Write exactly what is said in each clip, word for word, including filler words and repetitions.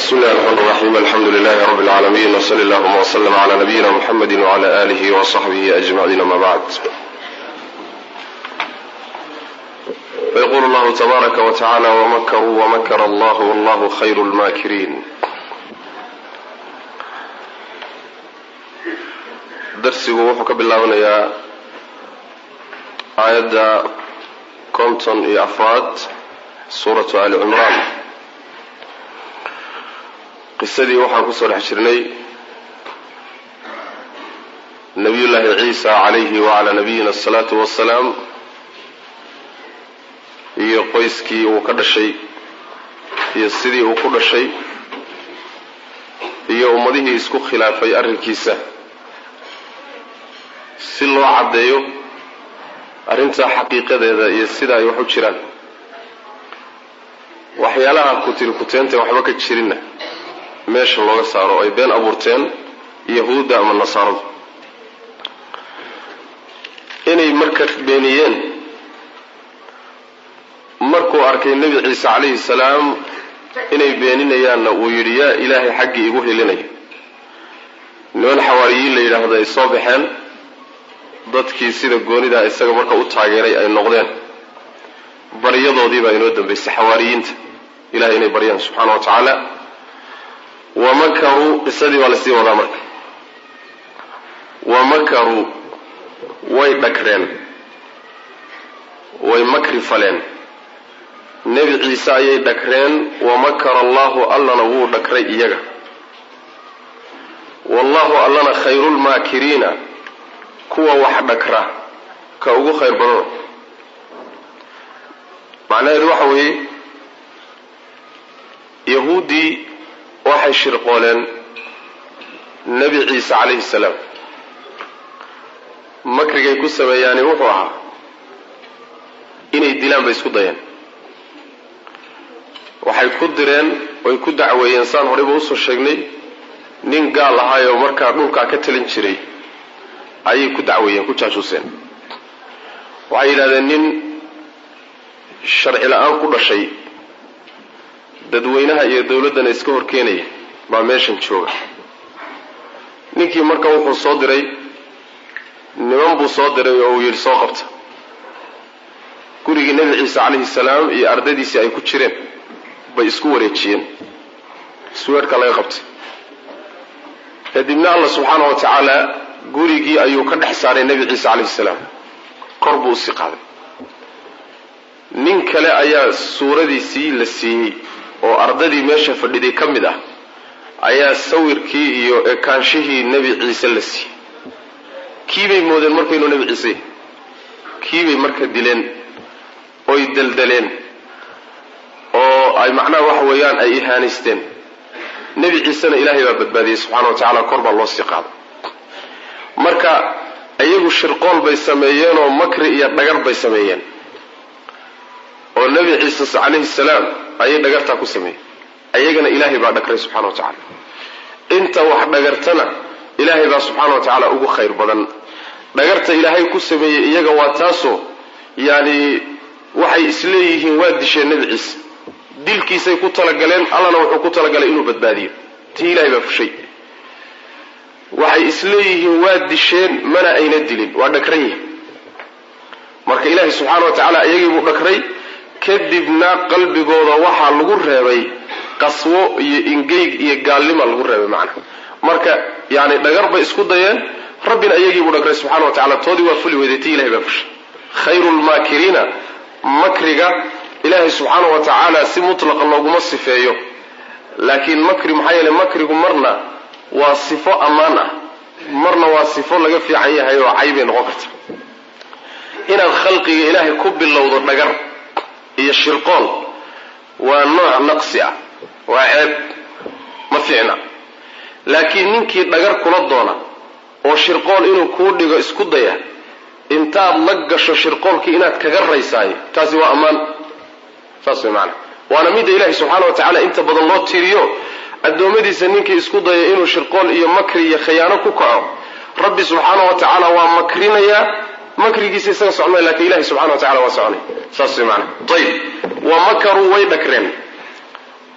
بسم الله الرحمن الرحيم الحمد لله رب العالمين وصلى الله وسلم على نبينا محمد وعلى آله وصحبه أجمعين ما بعد. فيقول الله تبارك وتعالى ومكروا ومكر الله والله خير الماكرين. درسigu wuxuu ka bilaabanayaa aayadda konton iyo afraad suuratu Ali Imran. qisadii waxaan ku soo dhex jirnay nabiyullaahi ciisa calayhi wacala nabiyina asalaatu wassalaam iyo qoyskii uu ka dhashay iyo sidii uu ku dhashay iyo ummadihii isku khilaafay arrinkiisa si loo caddeeyo arrinta xaqiiqadeeda iyo sida ay wax u jiraan. waxyaalaha ku tiri kuteenta waxba ka jirinna meesha looga saaro ay been abuurteen yahuudda ama nasaarada. inay marka beeniyeen markuu arkay nebi ciise calayhi salaam inay beeninayaanna uu yidhi yaa ilaahay xaggii igu helinaya. niman xawaariyiin la yidhaahdo ay soo baxeen, dadkii sida goonidaa isaga marka u taageeray ay noqdeen. baryadoodii baa inoo dambaysay xawaariyiinta ilahay inay baryaan subxaana wa tacaala. wamakaruu qisadii baa lasii wadaa marka. wamakaruu way dhagreen, way makri faleen. nebi ciise ayay dhagreen. wamakara allahu allana wuu dhagray iyaga. wallahu allana khayrulmaakiriina kuwa wax dhagra ka ugu khayr badano. macnaheedu waxa weeye yahuuddii waxay shirqooleen nebi ciise calayhi salaam. makrigay ku sameeyaani wuxuu ahaa inay dilaan bay isku dayeen. waxay ku direen oy ku dacweeyeen saan horeyba usoo sheegnay nin gaal ahaayoo markaa dhulkaa ka talin jiray ayay ku dacweeyeen, ku jaajuuseen. waxay yidhahdeen nin sharci la-aan ku dhashay, dadweynaha iyo dawladdana iska hor keenaya baa meeshan jooga. ninkii marka wuxuu soo diray niman buu soo diray oo uu yidhi soo qabta. gurigii nebi ciise calayhi salaam iyo ardadiisii ay ku jireen bay isku wareejiyeen. isweerka laga qabtay. kadibna allah subxaana wa tacaala gurigii ayuu ka dhex saaray nebi ciise calayhi salaam, kor buu usii qaaday. nin kale ayaa suuradiisii la siiyey oo ardadii meesha fadhiday ka mid ah ayaa sawirkii iyo ekaanshihii nebi ciise la siiyey. kiibay moodeen marka inuu nebi ciise, kiibay marka dileen oy daldaleen oo ay macnaha waxa weeyaan ay ihaanaysteen. nebi ciisena ilaahay baa badbaadiyey subxaana wa tacaala, kor baa loo sii qaaday. marka iyagu shirqool bay sameeyeen oo makri iyo dhagar bay sameeyeen oo nebi ciise calayhi salaam ayay dhagartaa ku sameeyeen. ayagana ilaahay baa dhagray subxana wa tacaala. inta wax dhagartana ilaahay baa subxaana wa tacaala ugu khayr badan. dhagarta ilaahay ku sameeyey iyaga waa taasoo yani waxay isleeyihiin waa disheen nebi ciise, dilkiisay ku talagaleen, allana wuxuu ku talagalay inuu badbaadiyo. tii ilaahay baa fushay. waxay isleeyihiin waa disheen mana ayna dilin, waa dhagran yihin. marka ilaahay subxaana wa tacaala iyagii buu dhagray. kadibna qalbigooda waxaa lagu reebay qaswo iyo ingeyg iyo gaalnima lagu reebay macna. marka yani dhagar bay isku dayeen, rabbina iyagii buu dhagray subxana wa tacaala. toodii waa fuli weyday, tii ilahay baa fushay. khayrulmaakiriina makriga ilaahay subxaana wa tacaala si mutlaqa looguma sifeeyo, laakiin makri maxaa yeeley makrigu marna waa sifo ammaan ah, marna waa sifo laga fiican yahay oo caybay noqon karta. inaad khalqiga ilaahay ku bilowdo dhagar iyo shirqool waa nooc naqsi ah, waa ceeb, ma fiicna. laakiin ninkii dhagar kula doona oo shirqool inuu kuu dhigo isku daya, intaad la gasho shirqoolkii inaad kaga raysaayo, taasi waa ammaan. saas way macana. waana midda ilaahay subxaana wa tacaala inta badan loo tiiriyo addoommadiisa ninkii isku daya inuu shirqool iyo makri iyo khiyaano ku kaco, rabbi subxaana wa tacaala waa makrinayaa. makrigiisa isaga socnay, laakiin ilahay subxana wa tacala waa soconay. saas way macana. ayib, wamakaruu way dhagreen.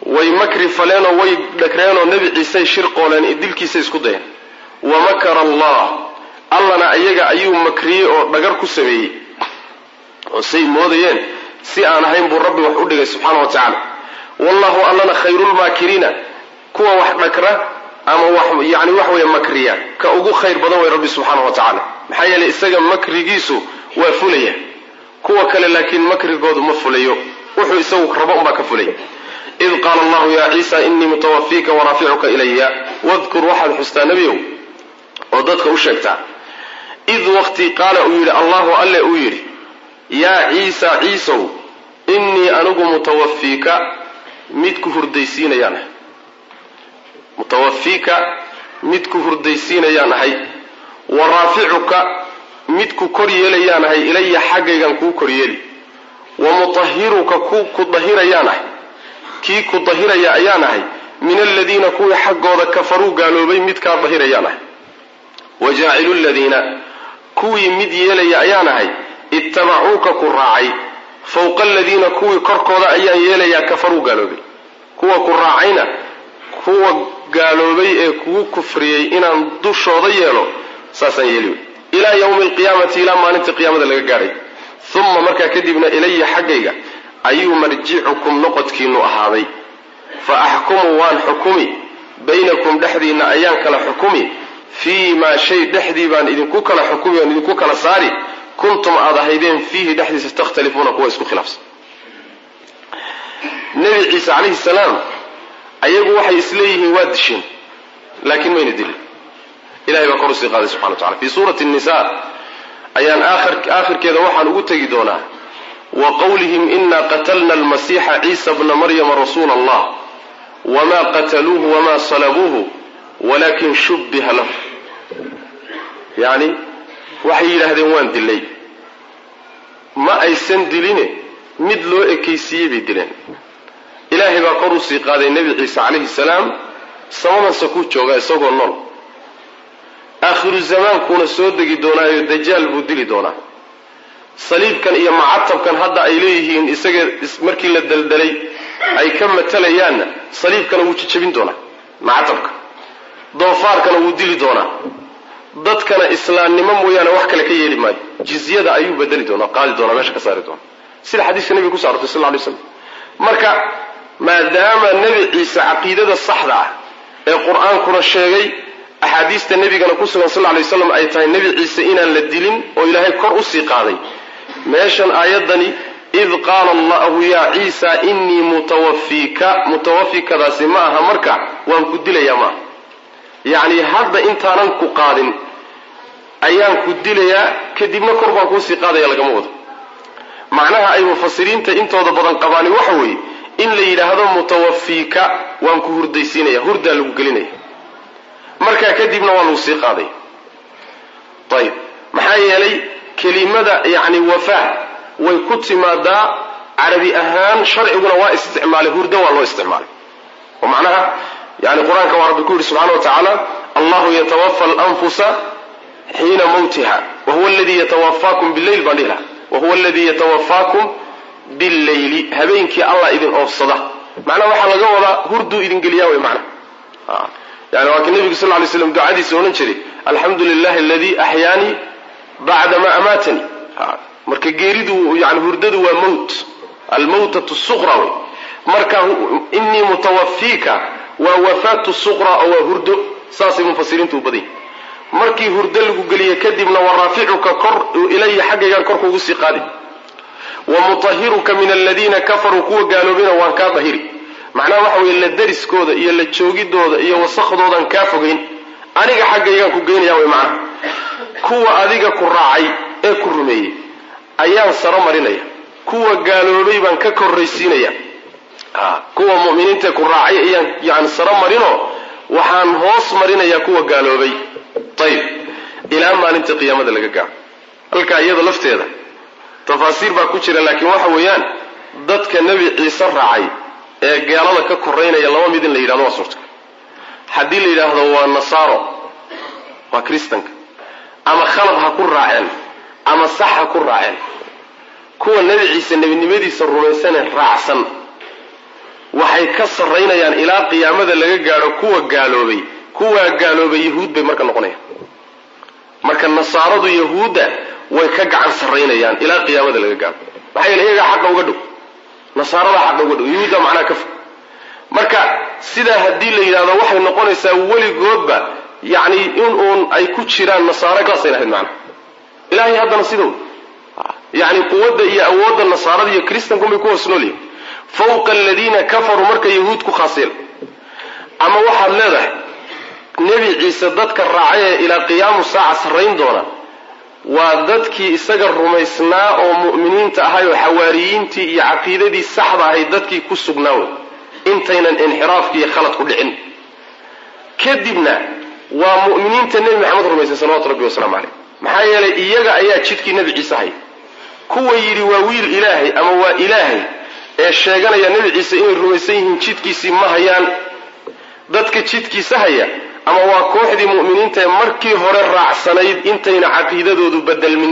way makri faleen oo way dhakreen oo nabi ciise shirqooleen idilkiisa isku dayeen wa makara allah allana ayaga ayuu makriyay oo dhagar ku sameeyay oo say moodayeen si aan ahayn buu rabbi wax u dhigay subxaanahu wa ta'ala wallahu allana khayrul maakiriina kuwa wax dhakra ama wax yaani wax way makriya ka ugu khayr badan way rabbi subxaanahu wa ta'ala maxaa yeelay isaga makrigiisu waa fulaya kuwa kale laakiin makrigoodu ma fulayo wuxuu isagu rabo uma ka fulay id qaala allah ya ciisa inni mutawaffika wa rafi'uka ilayya wadhkur wahad xusta nabiyow oo dadka u sheegta id waqti qaala u yiri allah alla u yiri ya ciisa ciisow inni anugu mutawaffika mid ku hurdaysiinayaan mutawaffika mid ku hurdaysiinayaan ahay wa rafi'uka mid ku kor yeelayaan ahay ilayya xaggaygan ku kor yeeli wa mutahhiruka ku ku dahirayaan ahay kii ku dahiraya ayaan ahay min alladina kuwa xaggooda kafaru gaaloobay mid ka dahirayaan ahay wajaa'ilu alladina kuwi mid yeelaya ayaan ahay ittaba'uka ku raacay fawqa alladina kuwi korkooda ayaan yeelaya kafaru gaaloobay kuwa ku raacayna kuwa gaaloobay ee kuwa kufriyay inaan dushooda yeelo saasan yeeliyo ila yawm alqiyamati ila maalinta qiyamada laga gaaray thumma marka kadibna ilayya xaggayga ayuu marji'ukum noqodkiinu ahaaday fa ahkumu waan hukumi baynakum dhaxdiina ayaan kala hukumi fi ma shay dhaxdii baan idinku kala hukumi oo idinku kala saari kuntum aadahaydeen fihi dhaxdiisa takhtalifuna kuwa isku khilaafsan nabi ciisa alayhi salaam ayagu waxay isleeyihiin waa dishin laakiin mayna dilin ilaahay baa korsi qaaday subhanahu wa ta'ala fi surati an-nisa ayaan aakhir aakhirkeeda waxaan ugu tagi doonaa wa qawlihim inna qatalna al-masiiha Isa ibn Maryam rasuul Allah wama qataluhu wama salabuhu walakin shubbiha lahu yani waxay yiraahdeen waan dilay ma aysan diline mid loo ekeysiyay bay dileen ilaahay baa korsi qaaday nabi Isa alayhi salaam sawaban saku jooga isagoo nool aakhiru zaman kuna soo dagi doonaayo dajaal buu dili doonaa saliibkan iyo macatabkan hadda ay leeyihiin isaga markii la daldalay ay ka matalayaan saliibkan uu jijabin doonaa macatabka doofaarkana uu dili doonaa dadkana islaamnimo mooyana wax kale ka yeeli maayo jizyada ayuu bedeli doonaa qaadi doonaa meesha ka saari doonaa sida xadiiska nabiga ku saartay sallallahu alayhi wasallam marka maadaama nabi ciisa aqeedada saxda ah ee quraankuna sheegay axaadiista nabigana ku sugan sallallahu alayhi wasallam ay tahay nabi ciise inaan la dilin oo ilaahay kor u sii qaaday meeshan aayadani id qaala allah ya ciisa inni mutawaffika mutawaffika daasima aha marka waan ku dilayaa ma yaani hadda intaanan ku qaadin ayaan ku dilayaa kadibna kor baan ku sii qaadaya laga wado macnaha ay mufassiriinta intooda badan qabaani waxa weeye in la yiraahdo mutawaffika waan ku hurdaysiinaya hurda lagu gelinaya marka kadibna waa lagu sii qaaday tayib maxaa yeelay kelimada yaani wafa way ku timaadaa arabi ahaan sharciguna waa isticmaalay hurda waa loo isticmaalay oo macnaha yaani quraanka waa rabbi ku yiri subhanahu wa ta'ala Allahu yatawaffa al-anfusa hina mawtaha wa huwa alladhi yatawaffakum bil-layl badila wa huwa alladhi yatawaffakum bil-layli habeenkii Allah idin oofsada macnaha waxa laga wadaa hurdu idin geliyaa way macnaha يعني وكان النبي صلى الله عليه وسلم دعاء سونن جري الحمد لله الذي احياني بعد ما اماتني marka geeridu yani hurdadu waa mawt al-mawtatu as-sughra marka inni mutawaffika wa wafatu as-sughra aw hurdu saasi mufassirintu badii markii hurdo lagu galiye kadibna warafi'uka kor ilayhi xaqiiqan kor kugu sii qaadi wa mutahhiruka min alladina kafaru kuwa gaalobina waan ka bahiri macnaha waxa weeye la dariskooda iyo la joogidooda iyo wasakhdoodan ka fogeyn aniga xaggayga ku geenaya way macna kuwa adiga ku raacay ee ku rumeeyay ayaan saro marinaya kuwa gaaloobay baan ka korreysiinaya ah kuwa muuminiinta ku raacay ayaan yaan saro marino waxaan hoos marinaya kuwa gaaloobay tayib ila maalinta qiyaamada laga gaaro halka iyada lafteeda tafaasiir baa ku jira laakiin waxa weeyaan dadka nabi ciise raacay ee gaalada ka koreynaya laba mid in la yiraahdo suurta hadii la yiraahdo waa nasaaro waa kristanka ama khalad ha ku raaceen ama sax ha ku raaceen kuwa nabi ciise nabinimadiisa rumaysan raacsan waxay ka sarraynayaan ilaa qiyaamada laga gaadho kuwa gaaloobay kuwaa gaaloobay yahuud bay marka noqonayaan marka nasaaradu yahuudda way ka gacan sarraynayaan ilaa qiyaamada laga gaadho maxaa yeele iyagaa xaqa uga dhow nasaarada xaqa uga dhow yahuudda macnaa ka fog marka sidaa haddii la yidhahdo waxay noqonaysaa weligoodba yacni in uun ay ku jiraan nasaare kaasay lahayd macna ilaahay haddana sidow yacni quwadda iyo awoodda nasaarada iyo kristankunbay ku hoos noolyihin fawqa aladiina kafaruu marka yahuud ku khaaseel ama waxaad leedahay nebi ciise dadka raacay ee ilaa qiyaamu saaca sarrayn doona waa dadkii isaga rumaysnaa oo mu'miniinta ahay oo xawaariyiintii iyo caqiidadii saxda ahayd dadkii ku sugnaa wey intaynan inxiraafki iyo khalad ku dhicin kadibna waa mu'miniinta nebi maxamed rumaysay salawatu rabbi wasalaamu caleyh maxaa yeelay iyaga ayaa jidkii nebi ciise hay kuwa yidhi waa wiil ilaahay ama waa ilaahay ee sheeganaya nebi ciise inay rumaysan yihiin jidkiisii ma hayaan dadka jidkiisa haya ama waa kooxdii mu'miniinta ee markii hore raacsanayd intayna caqiidadoodu bedelmin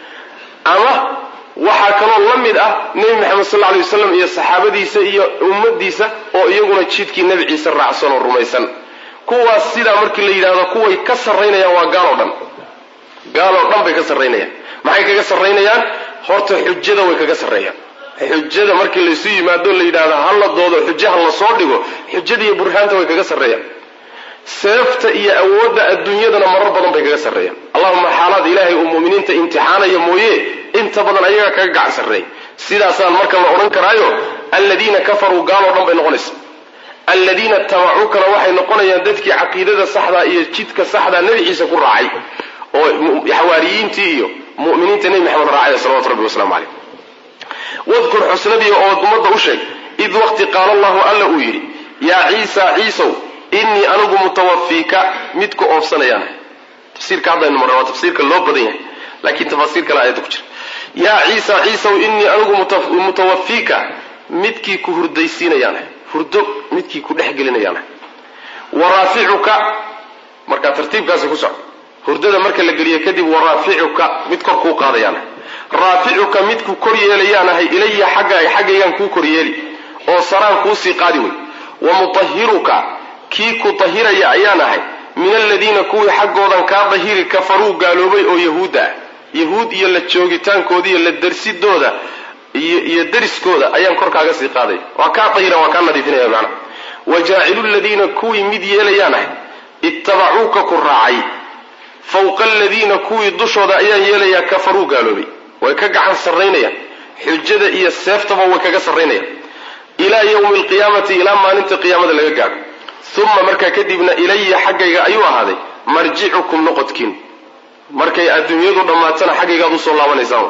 ama waxaa kaloo la mid ah nebi maxamed sal alla alay wasalam iyo saxaabadiisa iyo ummadiisa oo iyaguna jidkii nebi ciise raacsan oo rumaysan kuwaas sidaa markii la yidhaahdo kuway ka sarraynayaan waa gaaloo dhan gaaloo dhan bay ka sarraynayaan maxay kaga sarraynayaan horta xujada way kaga sarreeyaan xujada markii laysu yimaado la yidhaahdo hala doodo xujo ha la soo dhigo xujada iyo burhaanta way kaga sarreeyaan seefta iyo awoodda adduunyadana marar badan bay kaga sarreeyaan allahuma xaalaad ilaahay uu mu'miniinta imtixaanaya mooye inta badan ayaga kaga gacan sarreey sidaasaan marka la odhan karaayo aladiina kafaruu gaaloo dhan bay noqonaysa aladiina tabacuukana waxay noqonayaan dadkii caqiidada saxdaa iyo jidka saxdaa nebi ciise ku raacay oo xawaariyiintii iyo mu'miniinta nebi maxamed raacaya salawatu rabbi wasalaamu caleyh wadkur xusnadii oo ummadda u sheeg id waqti qaala allahu alla uu yidhi yaa ciisa ciisow innii anigu mutawafiika mid ku oofsanayaan tafsiirka haddaynu marna waa tafsiirka loo badan yahay laakiin tafaasiir kale aayadda ku jira yaa ciisa ciisow innii anigu mutawafiika midkii ku hurdaysiinayaan hurdo midkii ku dhex gelinayaan waraaficuka markaa tartiibkaasi ku soco hurdada marka la geliyo kadib waraaficuka mid kor kuu qaadayaan raaficuka midku kor yeelayaanahay ilaya xagga xaggaygaan kuu kor yeeli oo saraan kuu sii qaadi wey wamutahiruka kii ku tahiraya ayaan ahay min aladiina kuwii xaggoodan kaa dahiri kafaruu gaaloobay oo yahuudda ah yahuud iyo la joogitaankooda iyo la darsidooda iyo dariskooda ayaan korkaaga sii qaaday waa kaa dahira waa kaa nadiifinaya macna wajaacilu ladiina kuwii mid yeelayaan ahay ittabacuuka ku raacay fawqa aladiina kuwii dushooda ayaan yeelayaa kafaruu gaaloobay way ka gacan sarraynayaan xujada iyo seeftaba way kaga sarraynayaan ilaa yawmi alqiyaamati ilaa maalinta qiyaamada laga gaadho uma markaa kadibna ilaya xaggayga ayuu ahaaday marjicukum noqodkiin markay adduunyadu dhammaatana xaggaygaad usoo laabanaysaan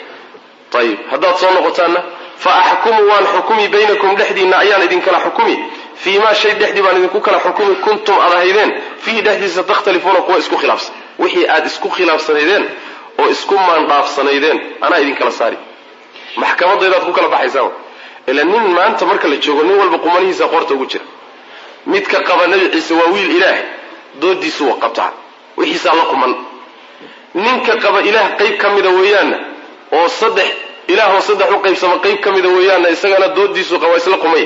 ayib haddaad soo noqotaanna fa axkumu waan xukumi baynakum dhexdiinna ayaan idinkala xukumi fii maa shay dhexdii baan idinku kala xukumi kuntum aad ahaydeen fiihi dhexdiisa takhtalifuuna kuwa isku khilaafsan wixii aad isku khilaafsanaydeen oo isku maandhaafsanaydeen anaa idinkala saari maxkamadaydaad ku kala baxaysaan ila nin maanta marka la joogo nin walba qumanihiisa qoorta ugu jira midka qaba nebi ciise waa wiil ilaahay doodiisu waa qabtaa wixiisaa la quman ninka qaba ilaah qayb ka mida weeyaanna oo saddex ilaahoo saddex u qaybsama qayb ka mida weeyaanna isagana doodiisu waa isla qumay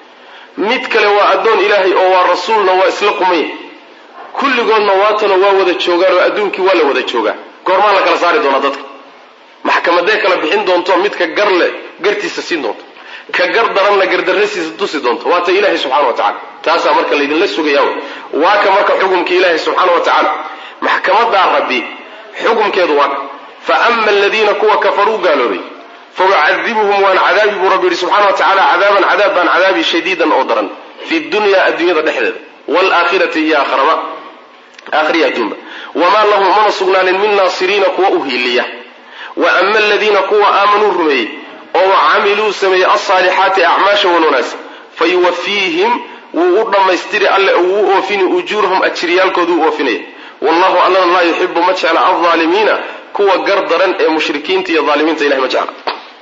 mid kale waa addoon ilaahay oo waa rasuulna waa isla qumay kulligoodna waatana waa wada joogaan oo adduunkii waa la wada joogaa goormaa la kala saari doonaa dadka maxkamadee kala bixin doonto midka gar leh gartiisa siin doonto ka gar daranna gardarrasiisa tusi doonto waata ilaahay subxana wa tacala taasaa marka laydinla sugayaa waa ka marka xukumkii ilaahay subxaana wa tacaala maxkamadaa rabbi xukumkeedu waa fa ama aladiina kuwa kafaruu gaaloobay faucadibuhum waan cadaabi buu rabbi yihi subxana wa tacala cadaaban cadaab baan cadaabi shadiidan oo daran fi dunyaa adduunyada dhexdeeda waalaakhirati iyo aakharaba aakhiriya adduunba wamaa lahum mana sugnaanin min naasiriina kuwa u hiiliya wa ama aladiina kuwa aamanuu rumeeyey oo camiluu sameeyey alsaalixaati acmaasha wan wanaagsan fayuwafiihim wuu u dhammaystiri alle wuu u oofini ujuurahum ajriyaalkoodu u oofinaya wallahu allana laa yuxibu ma jecla aldaalimiina kuwa gar daran ee mushrikiinta iyo daalimiinta ilahay ma jecla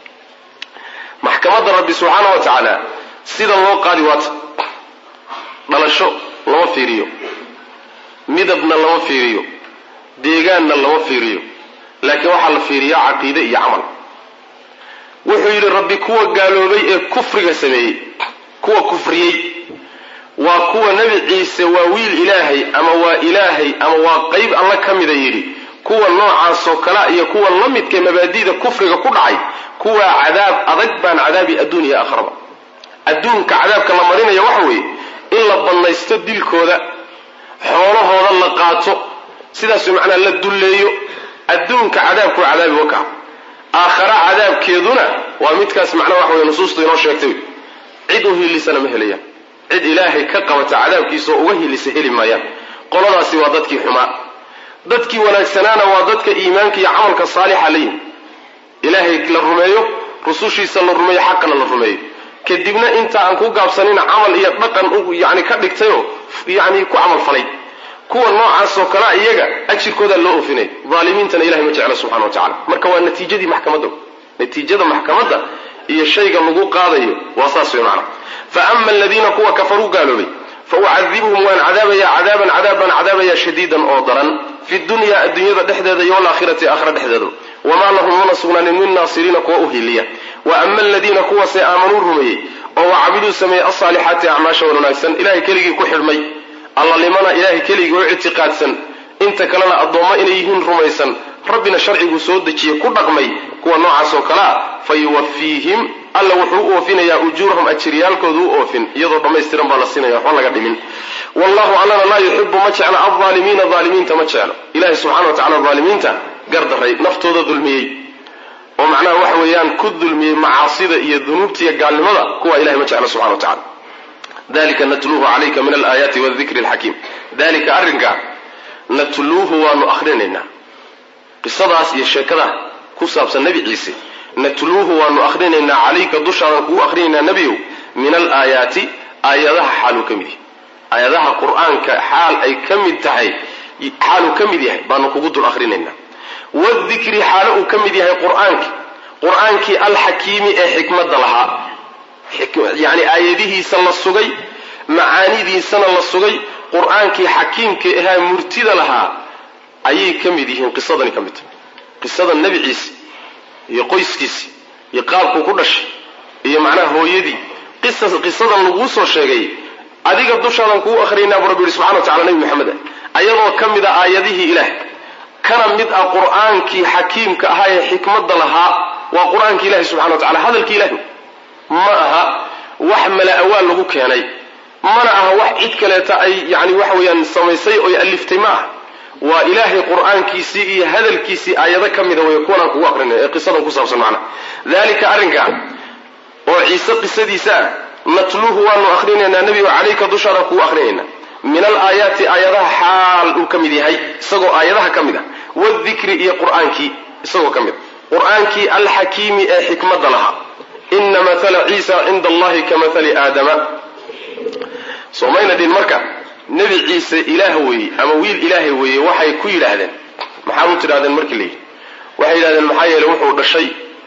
maxkamadda rabbi subxaana wa tacaala sida loo qaadi waata dhalasho lama fiiriyo midabna lama fiiriyo deegaanna lama fiiriyo laakiin waxaa la fiiriyaa caqiide iyo camal wuxuu yidhi rabbi kuwa gaaloobay ee kufriga sameeyey kuwa kufriyey waa kuwa nebi ciise waa wiil ilaahay ama waa ilaahay ama waa qayb alla ka mida yidhi kuwa noocaasoo kala iyo kuwa la midka mabaadi'da kufriga ku dhacay kuwa cadaab adag baan cadaabi adduun iyo aakhiraba adduunka cadaabka la marinayo waxa weeye in la bannaysto dilkooda xoolahooda la qaato sidaas macnaa la dulleeyo adduunka cadaabku cadaabi waka aakhira cadaabkeeduna waa midkaas macnaa waxa weeye nusuustu inoo sheegtay cid u hiilisana ma helayaan cid ilaahay ka qabata cadaabkiisa uga hiilisa heli maayaan qoladaasi waa dadkii xumaa dadkii wanaagsanaana waa dadka iimaanka iyo camalka saalixa leeyihin ilaahay la rumeeyo rusushiisa la rumeeyo xaqana la rumeeyo kadibna inta aan ku gaabsanina camal iyo dhaqan yani ka dhigtayo yani ku camal falay kuwa noocaas oo kala iyaga ajirkooda loo oofinay zaalimiintana ilaahay ma jecla subhanahu wa ta'ala marka waa natiijadii maxkamadda natiijada maxkamadda iyo shayga lagu qaadayo waa saas weey macna fa amma alladina kuwa kafaru gaalobay fa u'adhibuhum wa adabaya adaban adaban adabaya shadidan oo daran fi dunya addunyada dhexdeeda iyo aakhirati aakhira dhexdeeda wama lahum nasuna min nasirina kuwa uhiliya wa amma alladina kuwa say aamanu rumay oo wa'abidu samay as-salihati a'masha wa wanaagsan ilaahay keligii ku xirmay alla limana ilaahay keligii oo ictiqaadsan inta kalena adooma inay yihiin rumaysan rabbina sharcigu soo dajiyay ku dhaqmay kuwa noocaas oo kala fayuwaffihim alla wuxuu oofinaya ujurahum ajriyalkoodu oofin iyadoo dhameystiran baa la siinaya wax laga dhimin wallahu allana la yuhibbu ma jecla adh-dhalimin dhaliminta ma jecla ilaahay subhanahu wa ta'ala dhaliminta gardaray naftooda dulmiyay oo macnaha waxa weeyaan ku dulmiyay macaasida iyo dunuubta iyo gaalnimada kuwa ilaahay ma jecla subhanahu wa ta'ala dalika natluhu alayka min al-ayati wadh-dhikri al-hakim dalika arrinka natluhu wa nu'akhrinina qisadaas iyo sheekada ku saabsan nabi ciise natluhu wa nu'akhrinina alayka dushadan ku akhrinina nabiyu min al-ayati ayadaha halu kamidi ayadaha qur'aanka xaal ay kamid tahay xalu kamid yahay baan kugu dul akhrinina wadh-dhikri xalu kamid yahay qur'aanka qur'aanki al-hakimi ee xikmada laha yani ayadihiisa la sugay macaanidiisana la sugay qur'aankii xakiimka ahaa murtida lahaa ayay kamid yihiin qisadani kamid qisada nabi ciise iyo qoyskiisa iyo qaabku ku dhashay iyo macnaha hooyadii qisas qisadan lagu soo sheegay adiga dushaadan ku akhrinaa rabbi subhanahu wa ta'ala nabi maxamed ayadoo kamid ah aayadihi ilaahay kana mid ah qur'aankii xakiimka ahaa ee xikmada lahaa waa qur'aankii ilaahay subhanahu wa ta'ala hadalkii ilaahay ma aha wax mala awaal lagu keenay mana aha wax cid kaleeta ay yani waxa weeyaan samaysay oo aliftay ma aha waa ilaahay qur'aankiisii iyo hadalkiisii aayado kamida way kuwan ku aqrinay ee qisadan ku saabsan macna dalika arrinka oo ciise qisadiisa natluhu wa nu'akhrinina nabiyu alayka dushara ku akhrinina min al-ayati ayadaha xaal uu kamid yahay isagoo ayadaha kamida wadh-dhikri iyo qur'aankii isagoo kamid qur'aankii al-hakimi ee xikmada laha inna mathala ciisa inda allahi kamathali aadama soomayna din marka nabi ciise ilaah weey ama wiil ilaahay weey waxay ku yiraahdeen maxaa uu tiraadeen markii leey waxay yiraahdeen maxaa yeelay wuxuu dhashay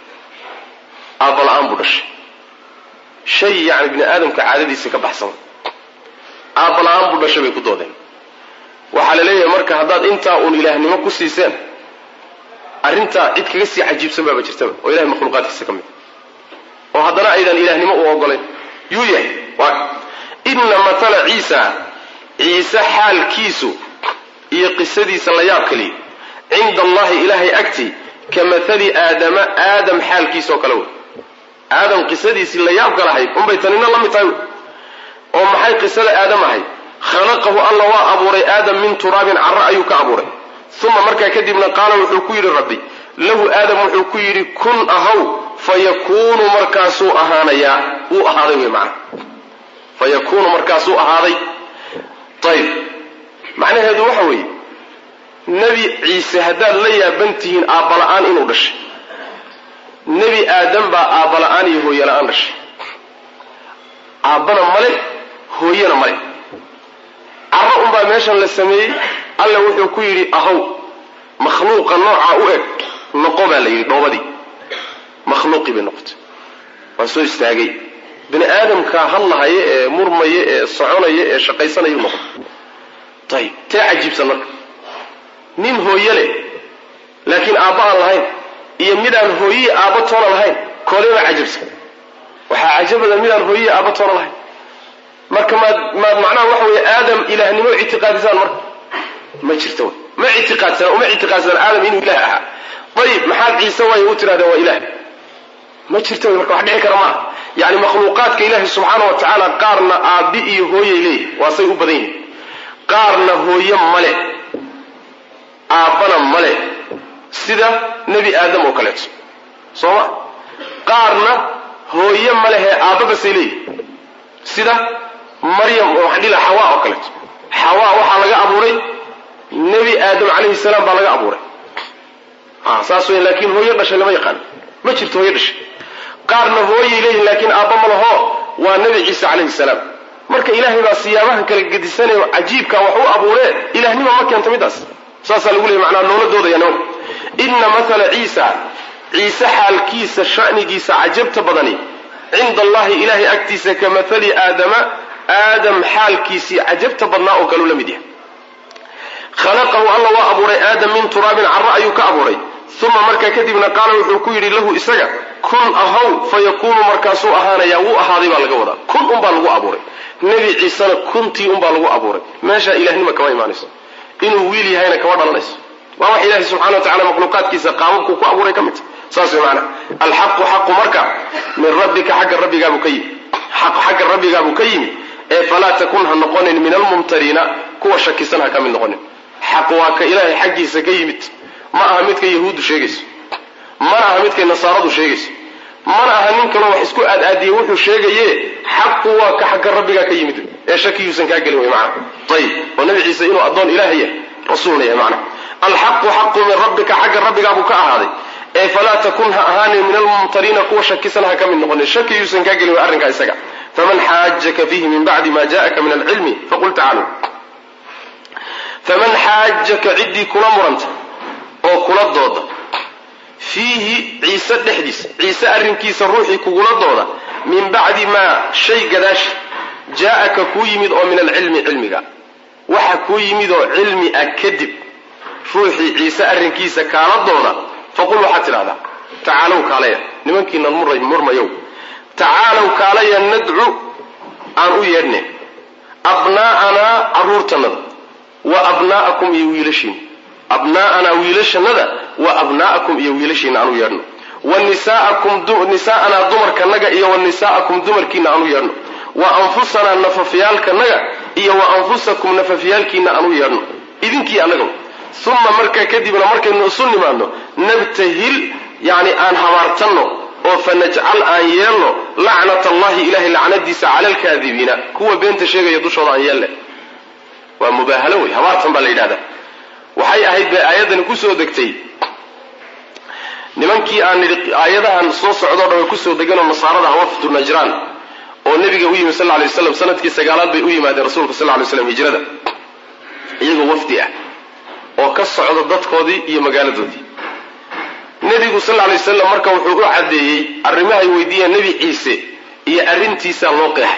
abal aan buu dhashay shay yaani ibn aadamka caadadiisa ka baxsan abal aan buu dhashay bay ku doodeen waxa la leeyahay marka hadaad inta uu ilaahnimo ku siiseen arinta cid kaga sii cajiibsan baa jirta oo ilaahay makhluuqaadkiisa kamid oo hadana aydan ilaahnimo u ogoleen yuu yahay waa inna mathala ciisa ciise xaalkiisu iyo qisadiisa la yaab kali inda allahi ilaahay agti kamathali aadama aadam xaalkiisa oo kale aadam qisadiisa la yaab kalahay umbay tanina la mid tahay oo maxay qisada aadam ahay khalaqahu allah wa abuuray aadam min turabin arra ayuu ka abuuray thumma markaa kadibna qaala wuxuu ku yiri rabbi lahu aadam wuxuu ku yiri kun ahaw fayakunu markaasuu ahaanaya uu ahaaday way macna fayakunu markaasuu ahaaday طيب معنى هذا وحوي نبي عيسى هداد لا يابنتين ابلان انو دش نبي ادم با ابلان هو يلان دش ابنا ملي هو ينا ملي عرب با ميشن لا سمي الله wuxuu ku yiri ahaw makhluuqa nooca u eg noqoba la yiri doobadi makhluuqi bi noqot waa soo istaagay bini aadamka hallahaye ee murmaye ee soconaye ee shaqaysanayo noqon tayib ta ajibsan marka nin hooyale laakiin aaba aan lahayn iyo midaan hooyi aaba toona lahayn kooleba ajibsan waxa ajabada midaan hooyi aaba toona lahayn marka ma ma macnaha waxa weeye aadam ilaahnimo ictiqaadisaan marka ma jirto ma ictiqaadsan oo ma ictiqaadsan aadam inuu ilaah ahaa طيب maxaad ciise way u tiraahdaa waa ilaah ma jirto marka wax dhici kara ma yani makhluuqaadka ilaahi subxaanahu wa tacaala qaarna aabi iyo hooyay leeyihin waa say u badan yihin qaarna hooye male aabbana male sida nebi aadam oo kaleeto sooma qaarna hooye malehee aabba basay leeyihin sida maryam oo xadhila xawaa oo kaleeto xawaa waxaa laga abuuray nebi aadam calayhi salaam baa laga abuuray saas weyn laakiin hooyo dhashay lama yaqaan ma jirto hooyo dhashay qaarna hooyay leeyihin laakiin aabba ma laho waa nebi ciise calayhi salaam marka ilaahay baa siyaabahan kala gedisanay cajiibka wax u abuuree ilaahnimo ma keento midaas saasaa lagu leeyahy macnaa noola doodayano inna mathala ciisa ciise xaalkiisa sha'nigiisa cajabta badani cinda allahi ilaahay agtiisa ka mathali aadama aadam xaalkiisii cajabta badnaa oo kaleu la mid yahay khalaqahu alla waa abuuray aadam min turaabin carra ayuu ka abuuray uma markaa kadibna qaala wuxuu ku yidhi lahu isaga kun ahaw fayakuunu markaasuu ahaanayaa wuu ahaaday baa laga wadaa kun unbaa lagu abuuray nebi ciisena kuntii unbaa lagu abuuray meeshaa ilahnima kama imaanayso inuu wiil yahayna kama dhalanayso waa wax ilaahi subxana wa tacala makhluuqaadkiisa qaababkuu ku abuuray ka mid saas way macana alxaqu xaqu marka min rabbika xagga rabbigaabuu ka yimi xaq xagga rabbigaabuu ka yimi ee falaa takun ha noqonin min almumtariina kuwa shakisan ha ka mid noqonin xaq waa ka ilaahay xaggiisa ka yimid ma aha midka yahuuddu sheegayso mana aha midkay nasaaradu sheegayso mana aha nin kaloo wax isku aadaadiye wuxuu sheegaye xaqu waa ka xagga rabbigaa ka yimid ee shakiyuusan kaa gelin way macana ayib oo nabi ciise inuu addoon ilaahay yahay rasuulna yahay macana alxaqu xaqu min rabbika xagga rabbigaabuu ka ahaaday ee falaa takun ha ahaanin min almumtariina kuwa shakisan ha ka mid noqonin shakiyuusan kaa gelin way arrinkaa isaga faman xaajaka fiihi min bacdi ma jaءaka min alcilmi faqul tacaaluu faman xaajaka ciddii kula muranta oo kula dooda fiihi ciise dhexdiisa ciise arrinkiisa ruuxii kugula dooda min bacdi maa shay gadaashi jaa'aka kuu yimid oo min alcilmi cilmiga waxa kuu yimid oo cilmi ah kadib ruuxii ciise arrinkiisa kaala dooda faqul waxaad tidhahdaa tacaalow kaalaya nimankiina murmayow tacaalow kaalaya nadcu aan u yeedhne abnaa'anaa carruurtannada wa abnaa'akum iyo wiilashiina abnaa'anaa wiilashannada wa abnaa'akum iyo wiilashiina aan u yeedhno wa nisaa'akum nisaa'anaa dumarkanaga iyo wa nisaa'akum dumarkiina aan u yeedhno wa anfusanaa nafafyaalkanaga iyo wa anfusakum nafafyaalkiina aan u yeedhno idinkii annaga uma markaa kadibna markaynu isu nimaadno nabtahil yani aan habaartanno oo fanajcal aan yeelno lacnat allahi ilahay lacnadiisa cala alkaadibiina kuwa beenta sheegaya dushooda aan yeelle waa mubaahalo wey habaartan baa la yidhahdaa waxay ahayd bay aayadani kusoo degtay nimankii aan nidhi aayadahan soo socdoo dhan way kusoo deganoo nasaarada wafdu najraan oo nebiga u yimi sal lla alay waslam sanadkii sagaalaad bay u yimaadeen rasuulka sal lla alay slam hijrada iyagoo wafdi ah oo ka socda dadkoodii iyo magaaladoodii nebigu sal lla alay wasalam marka wuxuu u caddeeyey arrimahay weydiiyeen nebi ciise iyo arrintiisaa loo qeexay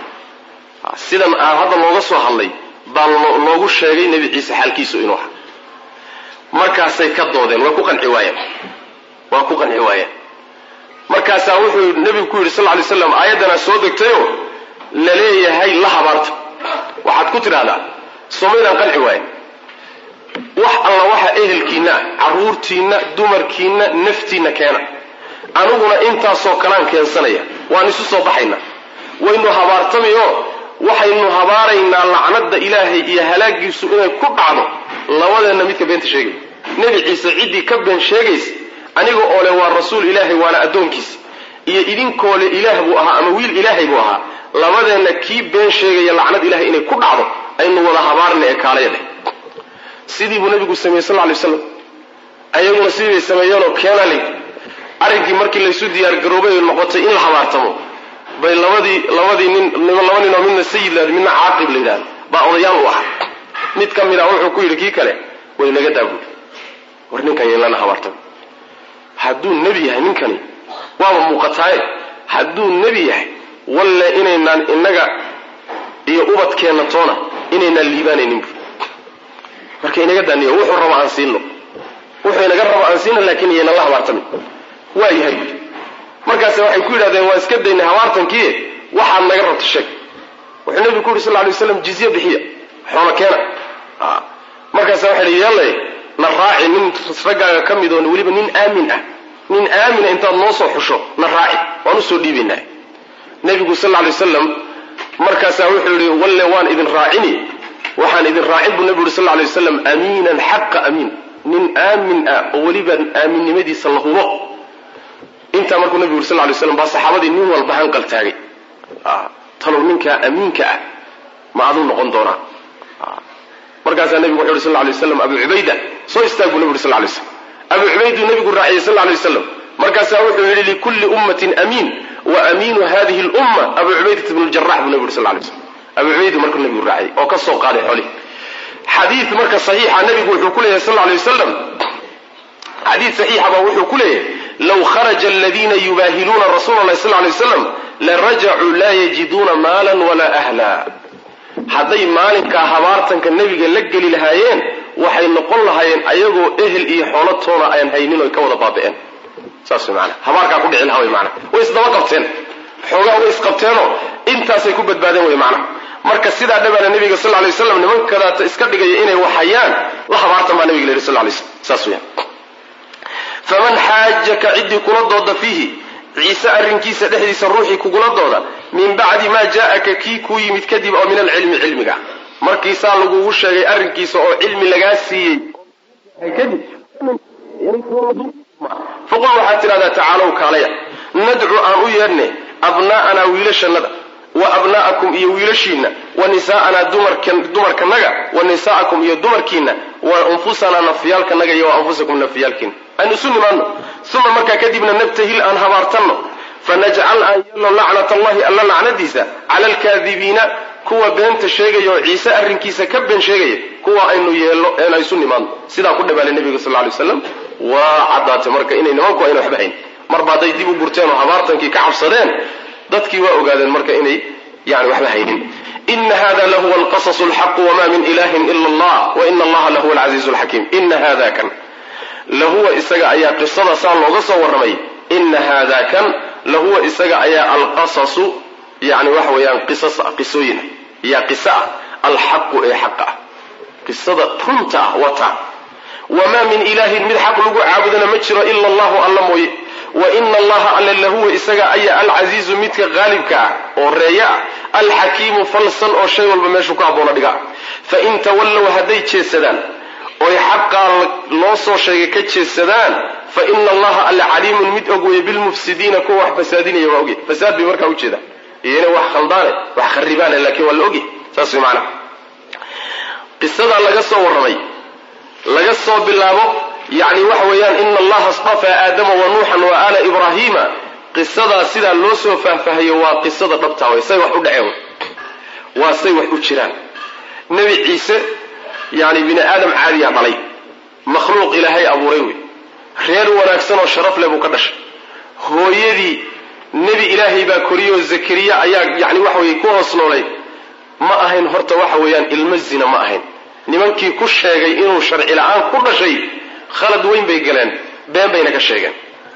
sidan aan hadda looga soo hadlay baa loogu sheegay nebi ciise xaalkiisu inuu aha markaasay ka doodeen waa ku qanci waayeen waa ku qanci waayeen markaasaa wuxuu nebigu ku yidhi sal lla alay slam aayaddanaa soo degtayoo la leeyahay la habaarta waxaad ku tidhahdaa soomaydaan qanci waayen wax alla waxa ehelkiinna carruurtiinna dumarkiinna naftiinna keena aniguna intaasoo kalaan keensanaya waan isu soo baxayna waynu habaartamioo waxaynu habaaraynaa lacnada ilaahay iyo halaagiisu inay ku dhacdo labadeenna midka beenta sheegay nebi ciise ciddii ka been sheegaysa aniga oo le waa rasuul ilaahay waana addoonkiisa iyo idinkoo le ilaah buu ahaa ama wiil ilaahay buu ahaa labadeenna kii been sheegaya lacnad ilahay inay ku dhacdo aynu wada habaarna ee kaalaya dheh sidii buu nabigu sameeyey sal lla alay waslam ayaguna sidii bay sameeyeenoo keenalay arrinkii markii laysu diyaargaroobay noqotay in la habaartamo bay labadii labadii nin laba nin oo midna sayid la midna caaqib la yidhahdo baa odayaal u ahaa mid ka mid ah wuxuu ku yidhi kii kale way naga daabuud war ninkan yeelana habaartamo hadduu nebi yahay ninkani waaba muuqataaye hadduu nebi yahay walle inaynaan innaga iyo ubadkeenna toona inaynaan liibaanaynin marka inaga daaniyo wuxuu rabo aan siino wuxuu inaga rabo aan siino laakiin iyana la habaartami waa yahay markaas waxay ku yidhahdeen waa iska daynay habaartankii waxaad naga rabto sheeg wuxuu nabigu ku yiri sallallahu alayhi wasallam jizya bixiya xoolo keena ah markaas waxa yeelay na raaci nin ragaaga kamid oo waliba nin aamin ah nin aamin inta noo soo xusho na raaci waanu soo dhiibinaa nabigu sallallahu alayhi wasallam markaas wuxuu yiri walle waan idin raacini waxaan idin raacin buu nabigu sallallahu alayhi wasallam amiinan haqq amiin nin aamin ah oo waliba aaminimadiisa la hubo inta markuu nabigu sallallahu alayhi wasallam ba saxaabadii nin walba hanqal taagay ah talow ninka amiinka ah ma aadu noqon doona markaas nabigu wuxuu sallallahu alayhi wasallam Abu Ubayda soo istaagu nabigu sallallahu alayhi wasallam Abu Ubayda nabigu raacay sallallahu alayhi wasallam markaas wuxuu yiri li kulli ummatin amiin wa amiin hadhihi al-umma Abu Ubayda ibn al-Jarrah nabigu sallallahu alayhi wasallam Abu Ubayda markuu nabigu raacay oo ka soo qaaday xoli hadith marka sahiha nabigu wuxuu ku leeyahay sallallahu alayhi wasallam hadith sahiha ba wuxuu ku leeyahay law kharaja alladhina yubahiluna rasuulallahi sallallahu alayhi wasallam la raja'u la yajiduna malan wala ahla haday maalinka habaartanka nabiga la gali lahaayeen waxay noqon lahaayeen ayagoo ehel iyo xoolo toona aan haynin oo ka wada baabeen saas macna habaarka ku dhici lahaay macna way isdaba qabteen xoogaa way isqabteeno intaasay ku badbaadeen way macna marka sida dhabana nabiga sallallahu alayhi wasallam nimankada iska dhigay inay waxayaan la habaartan baa nabiga sallallahu alayhi wasallam saas weeyaan faman haajaka iddi kula dooda fihi ciise arrinkiisa dhexdiisa ruuxi kugula dooda min bacdi ma jaa'aka ki ku yimid kadib oo min al-ilmi ilmiga markii saa lagu sheegay arrinkiisa oo ilmi laga siiyay kadib faqul waxa tirada ta'alu kaalaya nad'u an uyarne abna'ana wiilashanada wa abna'akum iyo wiilashiina wa nisaa'ana dumarkan dumarkanaga wa nisaa'akum iyo dumarkiina wa anfusana nafyalkanaga iyo anfusakum nafyalkin أن سنمان ثم مركا كذبنا نبتهل أن هبارتنا فنجعل أن يلو لعنة الله ألا لعنة على الكاذبين كوا بنت شيء عيسى أرنكيسة كبن شيء كوا إنه يلو أنا سنمان سيدا كنا بالي النبي صلى الله عليه وسلم وعدات مركا إنه نمانكو إنه حبهين مربع ضي ديبو برتين وهبارتن كي كعب صدين ضدكي وأقاد المركا إنه يعني وحبهين إن هذا لهو القصص الحق وما من إله إلا الله وإن الله لهو العزيز الحكيم إن هذا كان لهو إسقى أي قصة صار لغصة ورمي إن هذا كان لهو إسقى أي القصص يعني وحويان قصص قصوين يا قصة الحق أي حق قصة تنتع وتع وما من إله من حق لقوا عابدنا مجرى إلا الله اللهم وإن الله على اللهو إسقى أي العزيز متك غالبك والرياء الحكيم فلسن أو شيء والبمشوك عبونا فإن تولوا هديت شيء سدان ويحقا لوصو شيء كتشي السدان فإن الله العليم مدعوه بالمفسدين كو واحد فسادين يوغي فساد بمركا وجه يعني واحد خلدان واحد خربان لكن والوغي ساسي معنا قصة لغا سو ورمي لغا سو بالله يعني وحويان إن الله اصطفى آدم ونوحا وآل إبراهيم قصة سيدا لوسو فهي وقصة ضبطها ويسي وحو دعيون وسي وحو جيران نبي عيسى يعني بني آدم عادي علي مخلوق إلهي أبو ريوي خير وناكسن وشرف لأبو قدش هو يدي نبي إلهي باكوريو الزكريا يعني وحوي كوه صنولي ما أهين هرت وحويان المزنا ما أهين نمانكي كل شيء إنه شرع العام كل شيء خالد وين بيقلان بين بينك الشيء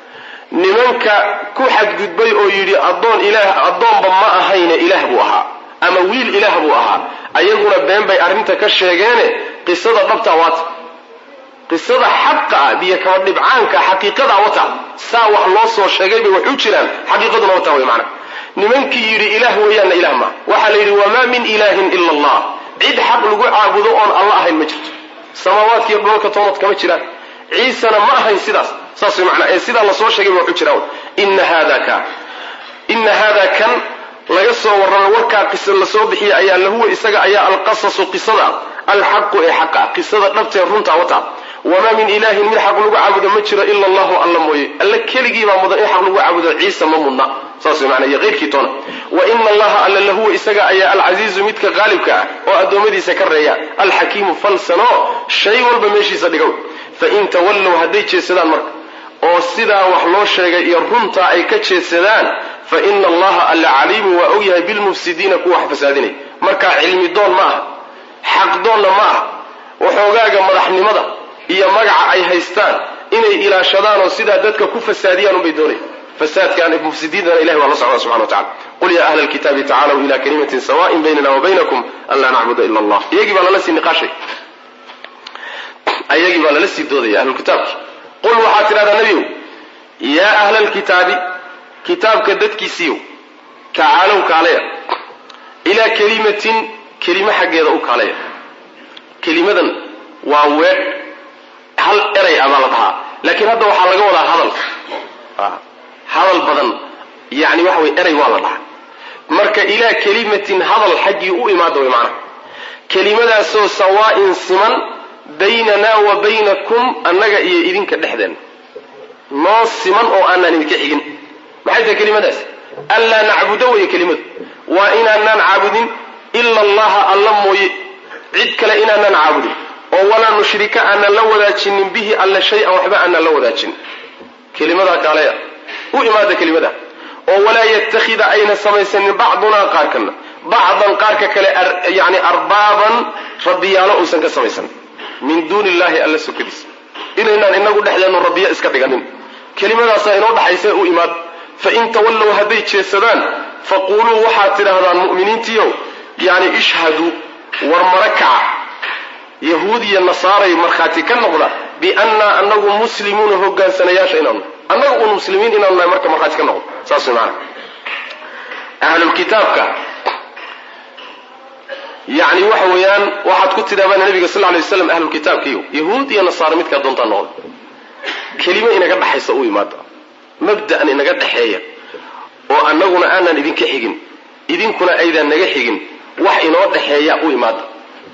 نمانك كو حد قد بي أو يري أضون إله أضون بما أهين إله بوها أما ويل إله بوها أيقنا بين بي أرنتا كالشيغاني قصة ضبطة وات قصة حقا بيكوضب عنك حقيقة وتا ساوح الله والشيغاني وحوشلان حقيقة وتا ويمعنا نمنك يري إله ويان إله ما وحال يري وما من إله إلا الله عيد حق لقوع عابدوء الله المجد سماوات يبلوك طونت كمجران عيسى ما هين سيداس ساسي معنا سيدا الله سوى الشيغاني وحوشلان إن هذا كان إن هذا كان laga soo warramo warka qisada la soo bixiyo ayaa lahu isaga ayaa alqasas qisada alhaq ee haqa qisada dhabta runta wata wama min ilahin min haq lagu caabudo ma jiro illa allah alla mooyee alla keligii baa mudan in haq lagu caabudo ciisa ma mudna saasoo macna iyo qeyrkii toona wa inna allah alla lahu isaga ayaa alaziz midka qaalibka oo adoomadiisa ka reeya alhakim falsano shay walba meeshiisa dhigow fa in tawallu haday jeesadaan marka oo sida wax loo sheegay iyo runta ay ka jeesadaan فإن الله العليم وأويه بالمفسدين كوا فسادين مركا علمي دون معه حق دون معه وحوغاغا مدحني مدى إيا مقع أي هيستان إني إلى شدان وسيدا دادك كفساديان بيدوني fasaadkan mufsidiinna ilahi waa la socdaa subxana wa tacala qul ya ahla alkitaabi tacaalaw ila kalimatin sawa'in baynana wa baynakum an laa nacbuda ila allah iyagii baa lala sii niqaashay ayagii baa lala sii doodaya ahlulkitaabki qul waxaad tidhahdaa nebiyow yaa ahla alkitaabi kitaabka dadkiisiiyow tacaalow kaalaya ilaa kelimatin kelimo xaggeeda u kaalaya kelimadan waa weedh hal eray abaa la dhahaa laakiin hadda waxaa laga wadaa hadal hadal badan yani waxa way eray waa la dhahaa marka ilaa kelimatin hadal xaggii u imaada way macnaha kelimadaasoo sawaa'in siman baynanaa wa baynakum annaga iyo idinka dhexdeen noo siman oo aanaan idinka xigin maxay tahay kelimadaas anlaa nacbudo weye kelimadu waa inaanaan caabudin ila allaha alla mooye cid kale inaanaan caabudin oo walaa nushrika aanaan la wadaajinin bihi alla shay-an waxba aanaan la wadaajinin kelimadaa kaaleya u imaada kelimada oo walaa yattakhida ayna samaysanin bacdunaa qaarkana bacdan qaarka kale yani arbaaban rabbiyaalo uusan ka samaysanin min duuni illahi alla sokadiisa inaynaan inagu dhexdeenu rabbiya iska dhiganin kelimadaasaa inoo dhaxaysa u imaad fain tawallow hadday jeesadaan faquuluu waxaad tidhaahdaan mu'miniintiiow yani ishhaduu war mara kaca yahuud iyo nasaaray markhaati ka noqda biannaa anagu muslimuuna hogaansanayaasha inaanu annaga uun muslimiin inaanu nahay marka markhaati ka noqdo saas way maana ahlulkitaabka yani waxa weeyaan waxaad ku tidhaabaan nabiga sal lay waslam ahlulkitaabkiiyo yahuud iyo nasaara midkaa doontaa noqda kelimo inaga dhaxaysa u imaada mabda'an inaga dhaxeeya oo annaguna aanan idinka xigin idinkuna aydaan naga xigin wax inoo dhaxeeya u imaada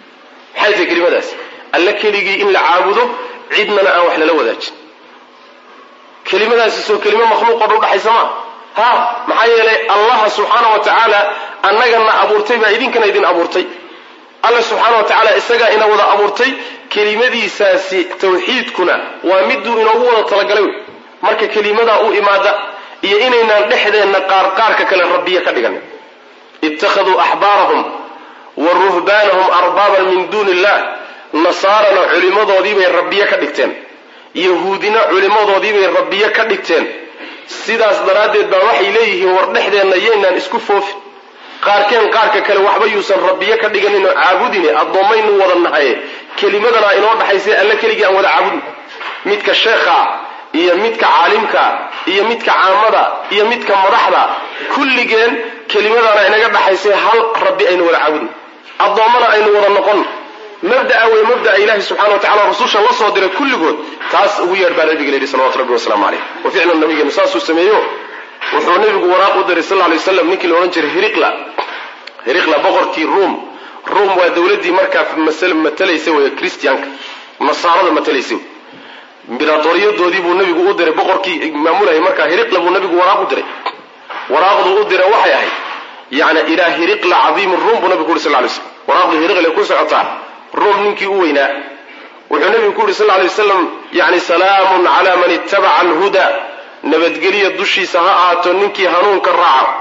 maxay tahay kelimadaas alla keligii in la caabudo cidnana aan wax lala wadaajin kelimadaasi soo kelimo makhluuq oo dhan udhaxaysa ma ha maxaa yeelay allaha subxaana wa tacaala annagana abuurtay baa idinkana idin abuurtay alla subxaana wa tacaala isagaa ina wada abuurtay kelimadiisaasi tawxiidkuna waa miduu inoogu wada talagalay wey marka kelimadaa u imaada iyo inaynaan dhexdeenna qaar qaarka kale rabbiye ka dhiganin ittakhaduu axbaarahum wa ruhbaanahum arbaaban min duuni illah nasaarana culimadoodiibay rabbiye ka dhigteen yahuudina culimadoodiibay rabbiye ka dhigteen sidaas daraaddeed baa waxay leeyihiin war dhexdeenna yaynaan isku foofin qaarkeen qaarka kale waxba yuusan rabbiye ka dhiganin oo caabudine addoommaynu wada nahaye kelimadana inoo dhaxaysay alla keligii aan wada caabudin midka sheekha iyo midka caalimka iyo midka caamada iyo midka madaxda kulligeen kelimadana inaga dhaxaysay hal rabbi aynu wada caabudin addoommana aynu wada noqon mabda'a wey mabda'a ilaahi subxana wa tacala rususha la soo diray kulligood taas ugu yeedh baa nabiga layidhi salawatu rabbi wasalaamu caleyh wa ficlan nabigeenu saasuu sameeyo wuxuu nabigu waraaq u diray sal lla alay waslam ninkii la odhan jiray hiriqla hiriqla boqorkii ruum ruum waa dawladdii markaa matalaysa wey christianka nasaarada matalaysa wey imbiratoriyadoodii buu nabigu u diray boqorkii maamulaya markaa hiriqla buu nabigu waraaq u diray waraaqdu u diray waxay ahayd yani ilaa hiriqla cadiimi ruum buu nabigu ku yuri sal lay slam waraaqdu hiriqle ku socotaa ruum ninkii u weynaa wuxuu nabigu ku yuri sal lay wasalam yani salaamun cala man ittabaca alhuda nabadgeliya dushiisa ha ahaato ninkii hanuunka raaca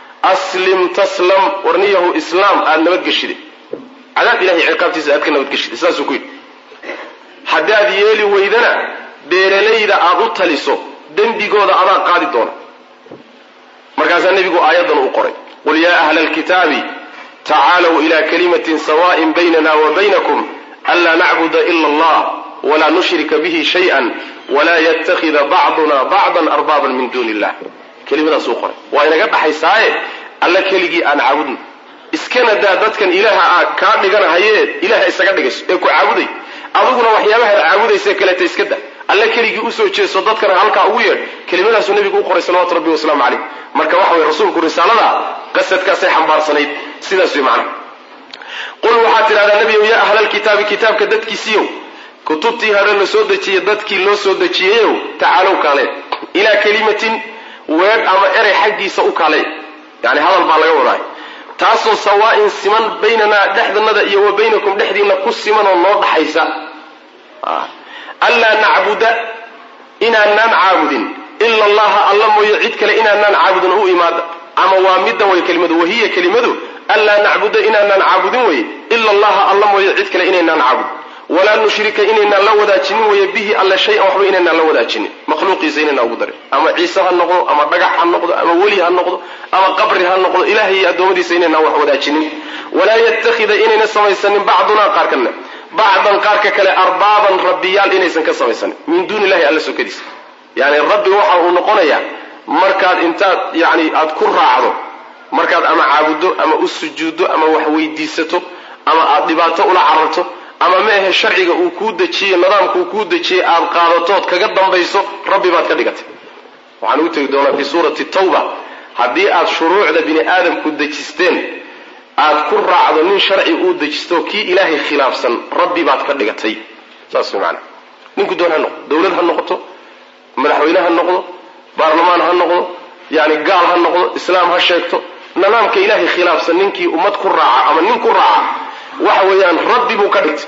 aslim taslam warniyahu islaam aada nabadgeshide cadaab ilahay ciqaabtiisa aad ka nabadgeshide saasuu ku yidhi haddaad yeeli weydana beeralayda aad u taliso dembigooda adaa qaadi doona markaasaa nebigu aayaddan u qoray qul yaa ahla alkitaabi tacaalow ilaa kalimatin sawa'in baynana wa baynakum anlaa nacbuda ila allah walaa nushrika bihi shay-an walaa yattakhida bacduna bacdan arbaaban min duuni illah kelimadaas uu qoray waa inaga dhaxaysaaye alla keligii aan caabudno iskana daa dadkan ilaaha aa kaa dhiganahayee ilaha isaga dhigayso ee ku caabuday adiguna waxyaabaha caabudaysa kaleeta iska da alla keligii usoo jeeso dadkana halkaa ugu yeedh kelimadaasuu nabigu u qoray salawatu rabbi wasalaamu caleyh marka waxa way rasuulku risaalada qasadkaasay xambaarsanayd sidaas way macnaha qul waxaad tidhahdaa nebiyow yaa ahla alkitaabi kitaabka dadkiisiiyow kutubtii hore la soo dejiyey dadkii loo soo dejiyeyow tacaalow kaalee ilaa kelimatin weedh ama erey xaggiisa u kaalay yani hadal baa laga wadaay taasoo sawaa'in siman baynanaa dhexdanada iyo wa baynakum dhexdiina ku siman oo noo dhaxaysa anlaa nacbuda inaanaan caabudin ila allaha alla mooye cid kale inaanaan caabudin u imaada ama waa middan way kelimadu wahiya kelimadu anlaa nacbuda inaanaan caabudin weye ila allaha alla mooye cid kale inaynaan caabudin walaa nushrika inaynaan la wadaajinin weye bihi alla shay-an waxba inaynaan la wadaajinin makhluuqiisa inaynaan ugu darin ama ciise ha noqdo ama dhagax ha noqdo ama weli ha noqdo ama qabri ha noqdo ilahay iyo addoommadiisa inaynaan wax wadaajinin walaa yattakhida inayna samaysanin bacdunaa qaarkana bacdan qaarka kale arbaaban rabbiyaal inaysan ka samaysanin min duuni illahi alla sokadiisa yani rabbi waxa uu noqonayaa markaad intaad yani aad ku raacdo markaad ama caabuddo ama u sujuuddo ama wax weydiisato ama aad dhibaato ula cararto ama meehe sharciga uu kuu dejiyey nidaamka uu kuu dejiyey aad qaadatood kaga dambayso rabbi baad ka dhigatay waxaan ugu tegi doonaa fi suurati tawba haddii aad shuruucda bini aadamku dejisteen aad ku raacdo nin sharci uu dejisto kii ilaahay khilaafsan rabbi baad ka dhigatay saas macna ninku doon ha noqdo dawlad ha noqoto madaxweyne ha noqdo baarlamaan ha noqdo yani gaal ha noqdo islaam ha sheegto nidaamka ilaahay khilaafsan ninkii ummad ku raaca ama nin ku raaca waxa weeyaan rabbi buu ka dhigtay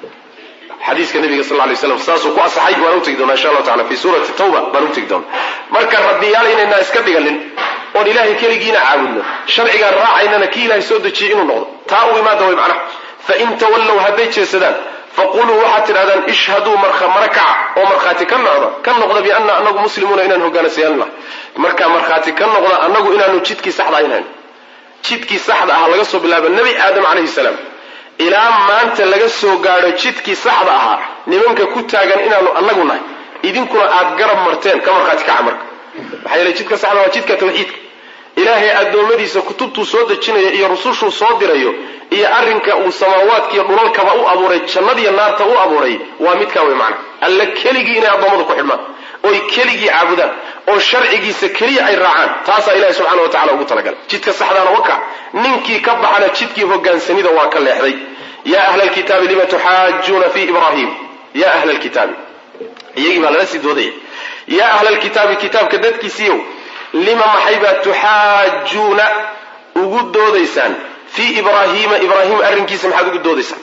xadiiska nabiga sallallahu alayhi wasallam saasuu ku asaxay waan u tagi doonaa insha Allah ta'ala fi suurati tawba baan u tagi doonaa marka rabbiyaal inayna iska dhiganin oo ilaahay kaligiina caabudno sharciga raacaynana kii ilaahay soo dejiyay inuu noqdo taa uu imaado way macna fa in tawallaw haday jeesadaan faquluu waxaad tidhahdaan ishhaduu markaa oo markhaati ka noqda ka noqda bianna anagu muslimuuna inaan hogaanasayaalna markaa markhaati ka noqda anagu inaanu jidkii saxda ahayn jidkii saxda ahaa laga soo bilaabo nebi aadam calayhi salaam ilaa maanta laga soo gaadho jidkii saxda ahaa nimanka ku taagan inaanu anagu nahay idinkuna aad garab marteen ka markhaati kaca marka maxaa yeelay jidka saxda waa jidka tawxiidka ilaahay addoommadiisa kutubtuu soo dejinayo iyo rusushuu soo dirayo iyo arrinka uu samaawaadka iyo dhulalkaba u abuuray jannadiiyo naarta u abuuray waa midkaa wey macna alla keligii inay addoommadu ku xidhmaan oy keligii caabudaan oo sharcigiisa keliya ay raacaan taasaa ilahay subxana wa tacala ugu talagalay jidka saxdaana waka ninkii ka baxana jidkii hogaansanida waa ka leexday yaa ahla alkitaabi lima tuxaajuuna fi ibrahim yaa ahla alkitaabi iyagii baa lala sii doodaya yaa ahla alkitaabi kitaabka dadkiisiiyow lima maxaybaa tuxaajuuna ugu doodaysaan fii ibraahiima ibraahim arrinkiisa maxaad ugu doodaysaan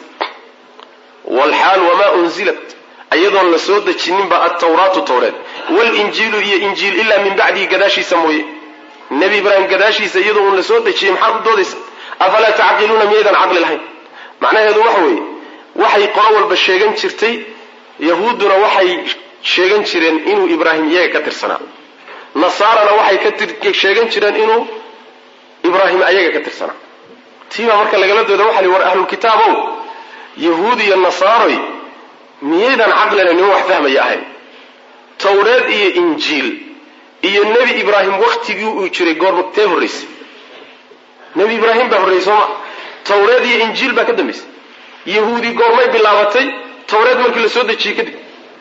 walxaal wamaa unzilat ayadoon la soo dejinninba altawraatu tawreed walinjiilu iyo injiil ilaa min bacdihi gadaashiisa mooye nebi ibraahim gadaashiisa iyadoo uun la soo dejiyey maxaad u doodaysaan afalaa tacqiluuna miyaydan caqli lahayn macnaheedu waxa weeye waxay qolo walba sheegan jirtay yahuudduna waxay sheegan jireen inuu ibraahim iyaga ka tirsanaa nasaarana waxay ka sheegan jireen inuu ibraahim ayaga ka tirsanaa tiibaa marka lagala dooda waxa li war ahlulkitaabow yahuud iyo nasaaroy miyaydan caqlina nima wax fahmaya ahayn tawreed iyo injiil iyo nebi ibraahim waktigii uu jiray goormutee horraysay nebi ibraahim baa horreeyey sooma tawreed iyo injiil baa ka dambaysay yahuudi goormay bilaabatay tawreed markii la soo dejiyey kadib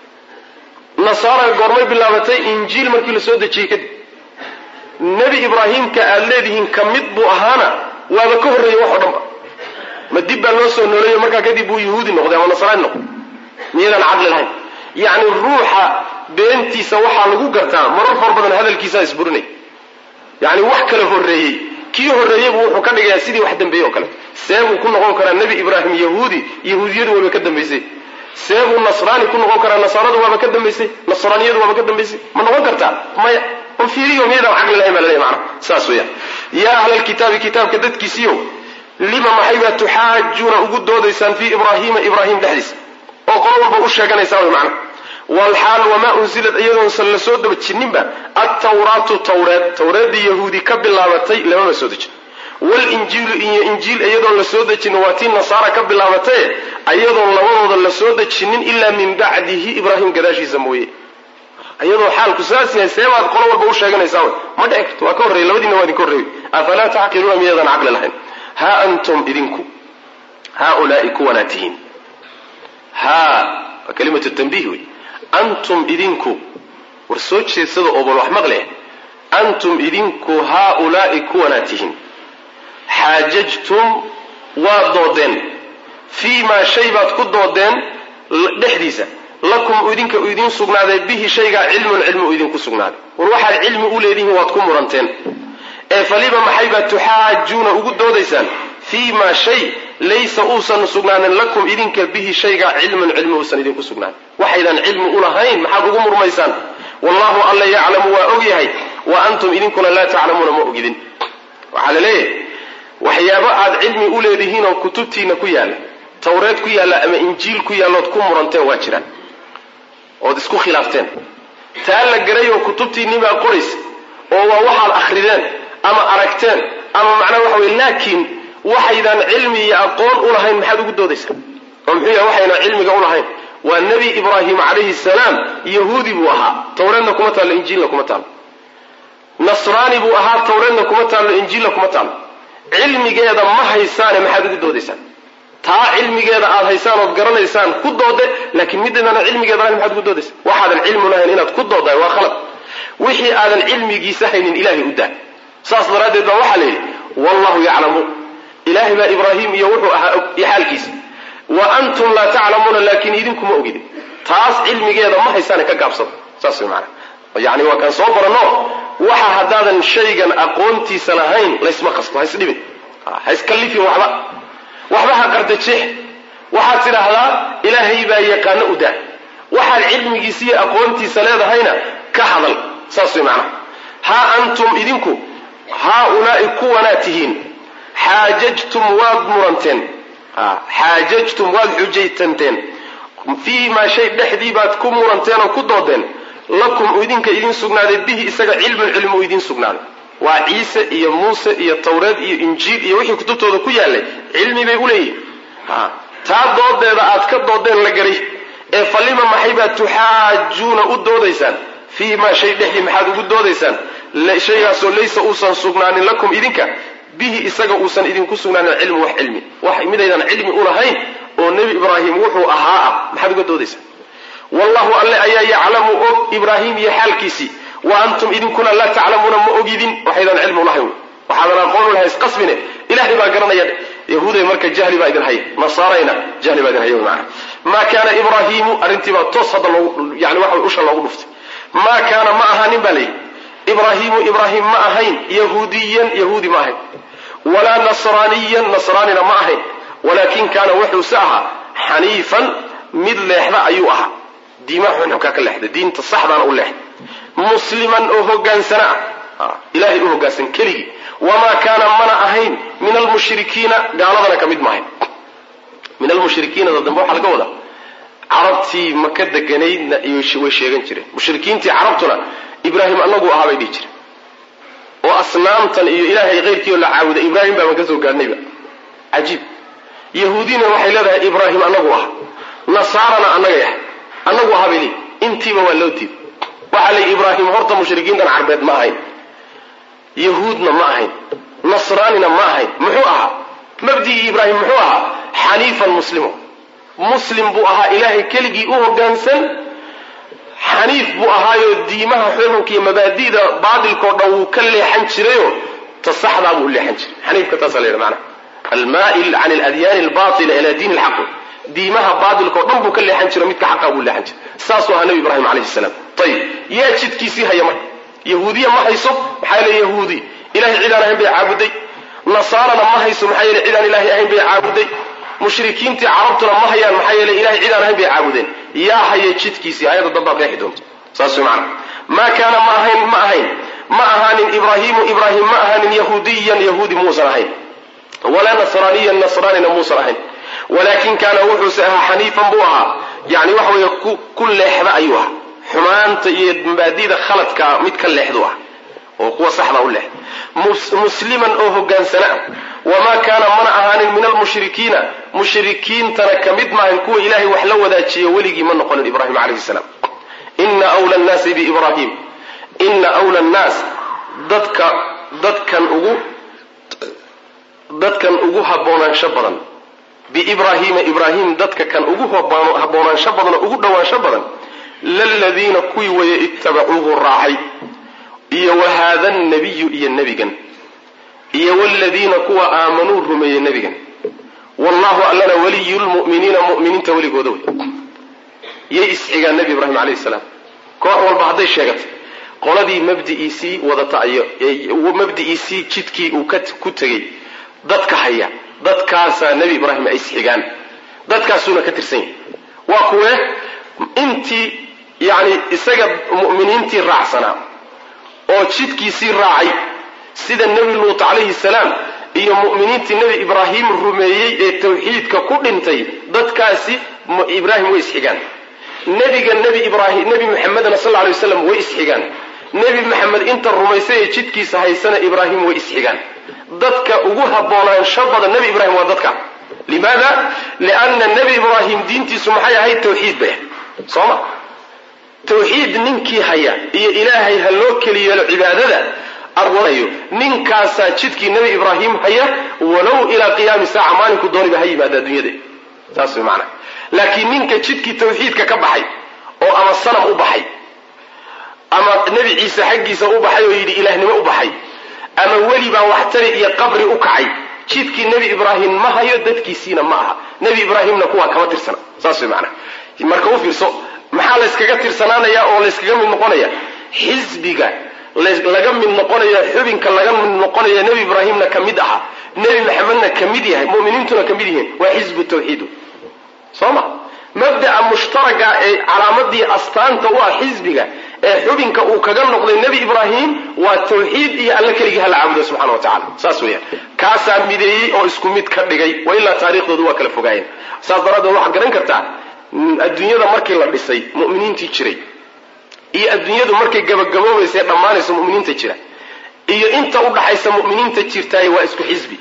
nasaara goormay bilaabatay injiil markii la soo dejiyey kadib nebi ibraahimka aad leedihiin ka mid buu ahaana waaba ka horreeyey wax oo dhanba ma dib baa loo soo nooleeyo markaa kadib buu yahuudi noqday ama nasraani noqday miyadan caqli lahayn yacni ruuxa beentiisa waxaa lagu gartaa marar far badan hadalkiisaa isburinay yacni wax kala horreeyey kii horreeyey buu wuxuu ka dhigayaa sidii wax dambeeyey oo kale see buu ku noqon karaa nebi ibraahim yahuudi yahuudiyadu waaba ka dambaysay see buu nasraani ku noqon karaa nasaaradu waaba ka dambaysay nasraaniyadu waaba ka dambaysay ma noqon kartaa maya on fiiriyo miyadan caqli lahayn baa laleeyahy macna saas weeyaan yaa ahla alkitaabi kitaabka dadkiisiiyo lima maxaybaa tuxaajuuna ugu doodaysaan fii ibraahiima ibraahim dhexdiisa oo qolo walba u sheeganaysaan way macna walxaal wamaa unsilad iyadoonsan la soo dabajinninba altawraatu tawreed tawreeddii yahuudi ka bilaabatay lamama soo dejin walinjiilu iyo injiil iyadoon la soo dejinin waa tii nasaara ka bilaabatee iyadoon labadooda la soo dejinin ilaa min bacdihi ibraahim gadaashiisa mooye iyadoo xaalku saas yahay seebaad qolo walba u sheeganaysaa way ma dhici karto waa ka horreeyey labadiina waa idinka horreeyey afalaa tacqiluuna miyadan caqli lahayn haa antum idinku haaulaai kuwanaa tihiin haa waa kalimatu tanbiih wey antum idinku war soo jeedsada oo bal wax maqle antum idinku haaulaai kuwanaa tihiin xaajajtum waa doodeen fii maa shay baad ku doodeen dhexdiisa lakum idinka u idiin sugnaaday bihi shaygaa cilmun cilmi u idinku sugnaaday war waxaad cilmi u leedihiin waad ku muranteen ee faliba maxaybaa tuxaajuuna ugu doodaysaan fii maa shay laysa uusan sugnaanin lakum idinka bihi shaygaa cilmun cilmi uusan idinku sugnaanin waxaydan cilmi u lahayn maxaad ugu murmaysaan wallahu alla yaclamu waa og yahay wa antum idinkuna laa taclamuuna ma ogidin waxaa la leeyahay waxyaabo aad cilmi u leedihiin oo kutubtiina ku yaala tawreed ku yaalla ama injiil ku yaallood ku muranteen waa jiraan ood isku khilaafteen taa la garay oo kutubtiinni baa qoraysa oo waa waxaad akhrideen ama aragteen ama macnaha waxa weeye laakiin waxaydaan cilmi iyo aqoon u lahayn maxaad ugu doodaysaa oo muxuu yahay waxaynaan cilmiga u lahayn waa nebi ibraahim calayhi salaam yahuudi buu ahaa tawreedna kuma taallo injiilna kuma taallo nasraani buu ahaa tawreedna kuma taallo injiilna kuma taallo cilmigeeda ma haysaane maxaad ugu doodaysaan taa cilmigeeda aad haysaan ood garanaysaan ku doode laakiin midaydana cilmigeeda lahayn maxaad ugu doodaysaa waxaadan cilmi lahayn inaad ku doodaay waa khalad wixii aadan cilmigiisa haynin ilaahay u daa saas daraaddeed baa waxaa la yidhi wallahu yaclamu ilaahay baa ibraahim iyo wuxuu ahaa iyo xaalkiisa wa antum laa taclamuuna laakiin idinkuma ogidin taas cilmigeeda ma haysaane ka gaabsada saas way macana yacni waa kaan soo baranno waxa haddaadan shaygan aqoontiisa lahayn laysma qasto ha isdhibin ha iskallifin waxba waxba ha qardajeex waxaad tidhaahdaa ilaahay baa yaqaano u daa waxaad cilmigiisa iyo aqoontiisa leedahayna ka hadal saas way macnaha haa antum idinku haaulaa'i kuwanaa tihiin xaajajtum waad muranteen xaajajtum waad xujaytanteen fii maa shay dhexdii baad ku muranteen oo ku doodeen lakum idinka idin sugnaaday bihi isaga cilmun cilmi u idin sugnaaday waa ciise iyo muuse iyo tawreed iyo injiil iyo wixii kutubtooda ku yaallay cilmi bay u leeyihin taa doodeeda aad ka doodeen la garay ee falima maxay baad tuxaajuuna u doodaysaan fii maa shay dhexdii maxaad ugu doodaysaan shaygaasoo laysa uusan sugnaanin lakum idinka bihi isaga uusan idinku sugnaanin cilmi wax cilmi wax midaydan cilmi u lahayn oo nebi ibraahim wuxuu ahaa ah maxaad uga doodaysaan wallahu alle ayaa yaclamu og ibraahim iyo xaalkiisii wa antum idinkuna laa taclamuuna ma ogidin waxaydan cilmi u lahayn waxaadan aqoon u lahay isqasbine ilaahay baa garanaya yahuuday marka jahli baa idin haya nasaarayna jahli baa idin haya macna maa kaana ibraahiimu arrintii baa toos hadda loogu yani waxa usha loogu dhuftay maa kaana ma ahaanin baa layidhi ibraahiimu ibraahim ma ahayn yahuudiyan yahuudi ma ahayn walaa nasraaniyan nasraanina ma ahayn walaakin kaana wuxuuse ahaa xaniifan mid leexda ayuu ahaa diimaha xunxunkaa ka leexda diinta saxdaana u leexda musliman oo hogaansana ah ilaahay u hogaansan keligii wamaa kaana mana ahayn min almushrikiina gaaladana ka mid maahayn min almushrikiina dambe waxaa laga wadaa carabtii maka deganaydna way sheegan jireen mushrikiintii carabtuna ibraahim anagu ahaa bay dhihi jireen oo asnaamtan iyo ilaahay keyrkii oo la caabuda ibraahim baaban ka soo gaadhnayba cajiib yahuudina waxay leedahay ibraahim anagu aha nasaarana annaga yahay annagu ahaa bay leeyihi intiiba waa loo diiday waxaa leeyihi ibraahim horta mushrikiintan carbeed ma ahayn yahuudna ma ahayn nasraanina ma ahayn muxuu ahaa mabdigii ibraahim muxuu ahaa xaniifan muslimo muslim buu ahaa ilaahay keligii u hogaansan xaniif buu ahaayoo diimaha xukunka iyo mabaadi'da baadilkao dhan wuu ka leexan jirayoo ta saxdaa buu u leexan jiray xaniifka taasaa la yidhaha macnaha almaa'il can aladyaani albaatila ila diin alxaq diimaha baadilkao dhan buu ka leexan jiray midka xaqa buu leexan jiray saasuu ahaa nebi ibraahim calayhi salaam ayib yaa jidkiisii haya marka yahuudiya ma hayso maxaa yeele yahuudi ilahay cidaan ahayn bay caabuday nasaarana ma hayso maxaa yeele cidaan ilaahay ahayn bay caabuday mushrikiintii carabtuna ma hayaan maxaa yeele ilahay cidaan ahayn bay caabudeen yaa haya jidkiisii ayada danbaad qeexi doonta saas way macana maa kaana ma ahayn ma ahayn ma ahaanin ibraahiimu ibraahim ma ahaanin yahuudiyan yahuudi muusan ahayn walaa nasraaniyan nasraanina muusan ahayn walaakin kaana wuxuuse ahaa xaniifan buu ahaa yani waxa weeye ku leexda ayuu ahaa xumaanta iyo mabaadida khaladka mid ka leexdu ah oo kuwa saxda u leexda musliman oo hogaansana wamaa kaana mana ahaanin min almushrikiina mushrikiintana ka mid maahan kuwa ilaahay wax la wadaajiyo weligii ma noqonin ibraahim calayhi salaam ina wla nnaasi biibraahim ina wla nnaas dadka dadkan ugu dadkan ugu haboonaansho badan biibraahiima ibraahim dadka kan ugu haboonaansho badan oo ugu dhowaansho badan laladiina kuwii waya ittabacuuhu raacay iyo wahaada nabiyu iyo nebigan iyo wladiina kuwa aamanuu rumeeyey nebigan wallahu allana waliyu lmu'miniina mu'miniinta weligooda wey yay isxigaan nebi ibraahim calayhi salaam koox walba hadday sheegatay qoladii mabdi'iisii wadata iyo mabdi'iisii jidkii uu ku tegey dadka haya dadkaasaa nebi ibraahim ay isxigaan dadkaasuuna ka tirsan yahay waa kuwee intii yani isaga mu'miniintii raacsanaa oo jidkiisii raacay sida nebi luut calayhi salaam iyo mu'miniintii nebi ibraahim rumeeyey ee tawxiidka ku dhintay dadkaasi ibraahim way isxigaan. nebiga nebi ibraahim nebi maxamedna sal alay wasalam way isxigaan. nebi maxamed inta rumaysay ee jidkiisa haysana ibraahim way isxigaan. dadka ugu haboonaansho badan nebi ibraahim waa dadka. limaada? lianna nebi ibraahim diintiisu maxay ahayd? tawxiid bay ahayd. sooma tawxiid ninkii haya iyo ilaahay ha loo keliyeelo cibaadada arwanayo ninkaasaa jidkii nebi ibraahim haya walow ilaa qiyaami saaca maalinku dooniba ha yimaada adduunyada. saas way macnaa. laakiin ninka jidkii tawxiidka ka baxay oo ama sanam u baxay ama nebi ciise xaggiisa u baxay oo yidhi ilaahnimo u baxay ama weli baa waxtari iyo qabri u kacay, jidkii nebi ibraahim ma hayo, dadkiisiina ma aha. nebi ibraahimna kuwaa kama tirsana. saas way macnaa. marka u fiirso, maxaa layskaga tirsanaanaya oo layskaga mid noqonaya? xisbiga laga mid noqonaya, xubinka laga mid noqonaya nebi ibraahimna ka mid aha, nebi maxamedna ka mid yahay, mu'miniintuna ka mid yihiin. waa xisbu tawxiid. sooma mabda'a mushtaraga ee calaamadii astaanta u ah xisbiga ee xubinka uu kaga noqday nebi ibraahim waa tawxiid iyo alla keligii hala caabudo subxana wa tacala. saas weeyaan. kaasaa mideeyey oo isku mid ka dhigay, wa ilaa taariikhdoodu waa kala fogaayeen. saas daraaddeed waxaad garan kartaa adduunyada markii la dhisay mu'miniintii jiray iyo adduunyadu markay gabagaboobaysa dhammaanayso mu'miniinta jira iyo inta u dhaxaysa mu'miniinta jirtaay waa isku xisbi.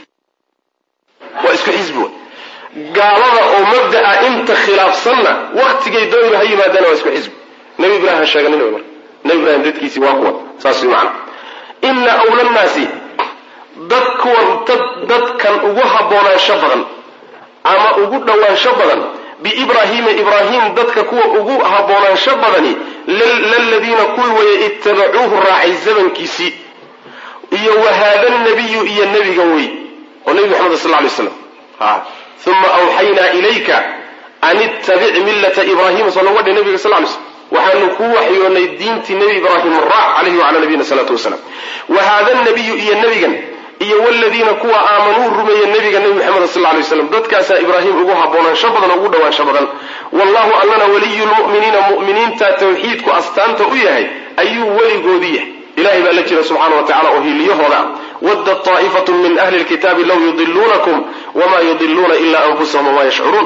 waa isku xisbi. gaalada oo mabda'a inta khilaafsanna waktigay dooniba ha yimaadana waa isku xisbi. nebi ibraahim ha sheeganin wey marka. nebi ibraahim dadkiisii waa kuwan. saas way macana. ina awla nnaasi dad kuwan dadkan ugu haboonaansho badan ama ugu dhowaansho badan biibraahiima ibraahim dadka kuwa ugu haboonaansho badani laladiina kuwii waya ittabacuuhu raacay zamankiisii iyo wahaada nabiyu iyo nebiga wey oo nebi maxamed sal lla alay slam. uma awxaynaa ilayka an ittabic millata ibraahima soo loga dhe nabiga sal lay slm waxaanu kuu waxyoonay diintii nebi ibraahim raac calayhi wacala nabiyina salaatu wasalaam. wahaada nabiyu iyo nebigan iyo waladiina kuwa aamanuu rumeeye nebiga nebi maxamed sal lay waslam dadkaasaa ibraahim ugu haboonaansho badan oo ugu dhowaansho badan. wallahu allana waliyu lmu'miniina mu'miniinta tawxiidku astaanta u yahay ayuu weligoodii yahay. ilahay baa la jira subxaana wa tacala oo hiiliyahooda. wadda taa'ifatu min ahli lkitaabi law yudiluunakum wamaa yudiluuna ilaa anfusahum wamaa yashcuruun.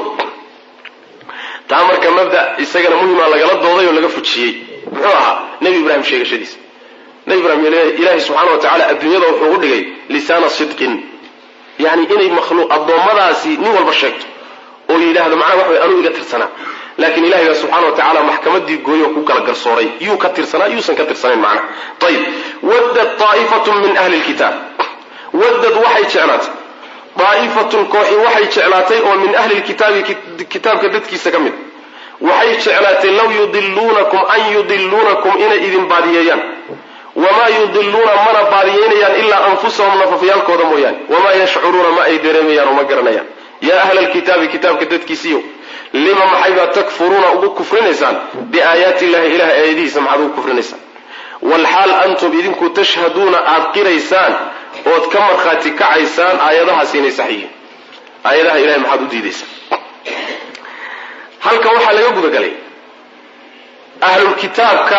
taa marka mabda isagana muhima lagala dooday oo laga fujiyey. muxuu ahaa? nebi ibraahim sheegashadiisa. nebi ibraahim ilaahay subxaana wa tacala adduunyada wuxuu u dhigay lisaana sidqin, yani inay makhluuq addoommadaasi nin walba sheegto oo yidhaahdo macnaha wax way anuu iga tirsanaa. laakiin ilahay baa subxaana wa tacala maxkamadii gooyo ku kala garsooray yuu ka tirsanaa yuusan ka tirsanayn macnaha. ayib waddad taa'ifatun min ahli lkitaab, waddad waxay jeclaatay daa'ifatun kooxi waxay jeclaatay oo min ahli lkitaabi kitaabka dadkiisa ka mid waxay jeclaatay law yudiluunakum an yudiluunakum inay idin baadiyeeyaan. wamaa yudiluuna mana baadiyeynayaan ilaa anfusahum nafafyaalkooda mooyaane. wamaa yashcuruuna ma ay dareemayaan oo ma garanayaan. yaa ahla lkitaabi kitaabka dadkiisiiyo lima maxaybaa takfuruuna ugu kufrinaysaan biaayaati illahi ilaah aayadihiisa maxaad ugu kufrinaysaan walxaal antum idinku tashhaduuna aad qiraysaan ood ka markhaati kacaysaan aayadahaasi inay sax yihiin. aayadaha ilahay maxaad u diidaysaan? halkan waxaa laga gudagalay ahlulkitaabka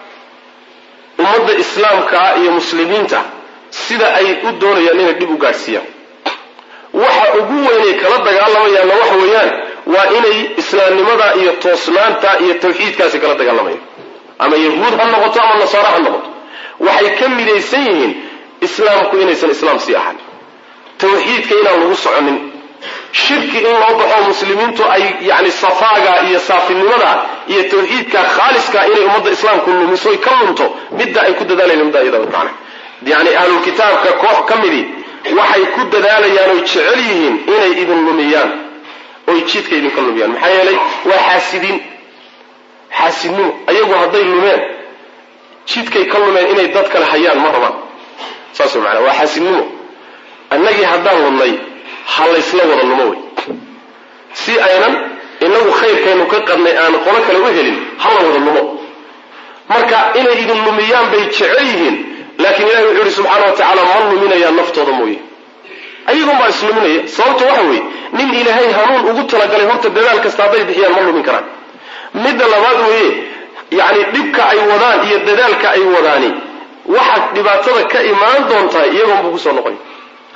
ummadda islaamka iyo muslimiinta sida ay u doonayaan inay dhib u gaadhsiiyaan. waxa ugu weynay kala dagaalamayaanna waxa weeyaan waa inay islaamnimada iyo toosnaanta iyo tawxiidkaasi kala dagaalamayaan. ama yahuud ha noqoto ama nasaara ha noqoto waxay ka midaysan yihiin islaamku inaysan islaam sii ahan, tawxiidka inaan lagu soconin, shirki in loo baxo muslimiintu ay yani safaaga iyo saafinimada iyo tawxiidka khaaliska inay ummadda islaamku lumiso ka lunto midda ay ku dadaalayaan midda iyada macna. yani ahlul kitaabka koox ka midi waxay ku dadaalayaan oo jecel yihiin inay idin lumiyaan oo jidka idin ka lumiyaan. maxaa yeelay waa xaasidiin, xaasidnimo. ayagu hadday lumeen jidkay ka lumeen inay dad kale hayaan ma rabaan. saas macna waa xaasidnimo. annagii haddaan lumnay ha laysla wada lumo wey, si aynan inagu khayrkaynu ka qadnay aan qolo kale u helin ha la wada lumo. marka inay idin lumiyaan bay jecel yihiin, laakiin ilahi wuxuu yihi subxaana wa tacaala ma luminayaan naftooda mooye, ayagun baa isluminaya. sababta waxa weeye nin ilaahay hanuun ugu talagalay horta dadaal kasta hadday bixiyaan ma lumin karaan. midda labaad weeye yani dhibka ay wadaan iyo dadaalka ay wadaani waxaad dhibaatada ka imaan doontaa iyagoon buu kusoo noqoy.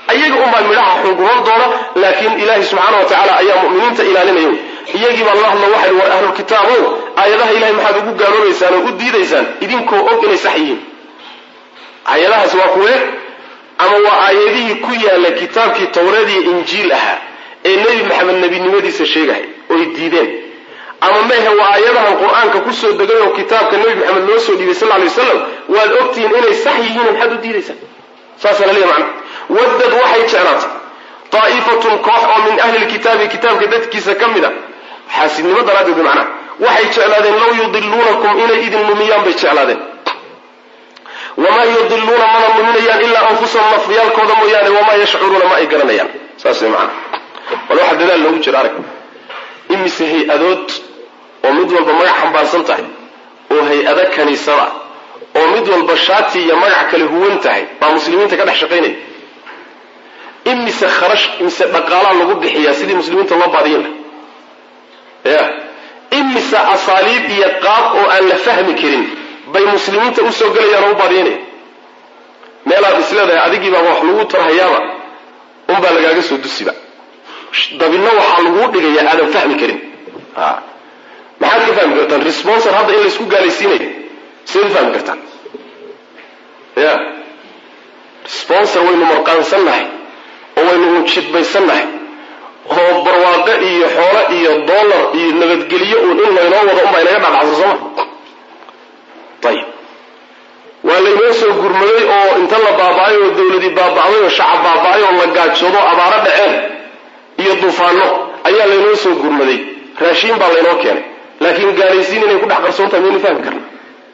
ayaga uma midhaha xuguran doona laakiin ilaahi subxaanahu wa ta'ala ayaa mu'miniinta ilaalinayo iyagii baa Allah waxay war ahlul kitaabu aayadaha ilaahi maxaad ugu gaaloobaysaan oo u diidaysaan idinkoo og inay sax yihiin aayadahaas waa kuwe ama waa aayadihii ku yaala kitaabkii Tawraad iyo Injiil ahaa ee Nabi Maxamed nabinimadiisa sheegay oo ay diideen ama mehe waa aayadaha quraanka ku soo degay oo kitaabka Nabi Maxamed loo soo dhiibay sallallahu alayhi wasallam waad ogtiin inay sax yihiin maxaad u diidaysaan saasana leeyahay macna wadad waxay jeclaatay طائفة كوح من أهل الكتاب كتاب كدتكيسا كمدا حاسبني ما درادوا بمعنى وحي جعلادين لو يضلونكم إلى إذن المميان بيجعلادين وما يضلون من المميان إلا أنفسهم مفريان كودم ويان وما يشعرون ما إقرانيان ساسي معنا ولو حد ذلك لو جرارك إمي سهي أدود ومدول بمرح حنباسنته وهي أذا كنيسة ومدول بشاتي يمرح كالهو انتهي مع مسلمين تكدح شقيني إمسا خرش إمسا بقالا لغو بحيا سيدي مسلمين الله بعضيين يا إمسا أصاليب يقاب أو أن لفهم كرين بي مسلمين تأسوا قال يا رب بعضيين ميلا بسلا ده أدقي بابا حلوه ترهيابا أم بالغا قسو الدسي با دابنا وحلوه دقا يا آدم فهم كرين آه. ما حد كفهم كرتان ريسبونسر هذا إلا يسكو قال يسيني سيد فهم كرتان يا ريسبونسر وينو مرقان سنحي وaynu jidbaysanahay oo barwaaqo iyo xoolo iyo dollar iyo nabadgeliyo oo in la inoo wado uma inaga dhacayso tayib wala inoo soo gurmaday oo inta la baabaayo oo dawladii baabaaday oo shacab baabaayo oo la gaajoodo abaara dhaceen iyo duufaano ayaa la inoo soo gurmaday raashin baa la inoo keenay laakiin gaalaysiin inay ku dhax qarsoonta miyay fahmi karna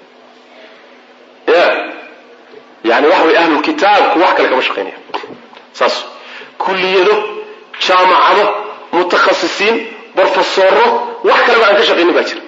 ya yani waxa way ahlul kitaab wax kale kama shaqeynaya saas كلية جامعة متخصصين بروفيسور wax kale aan ka shaqeynay baajir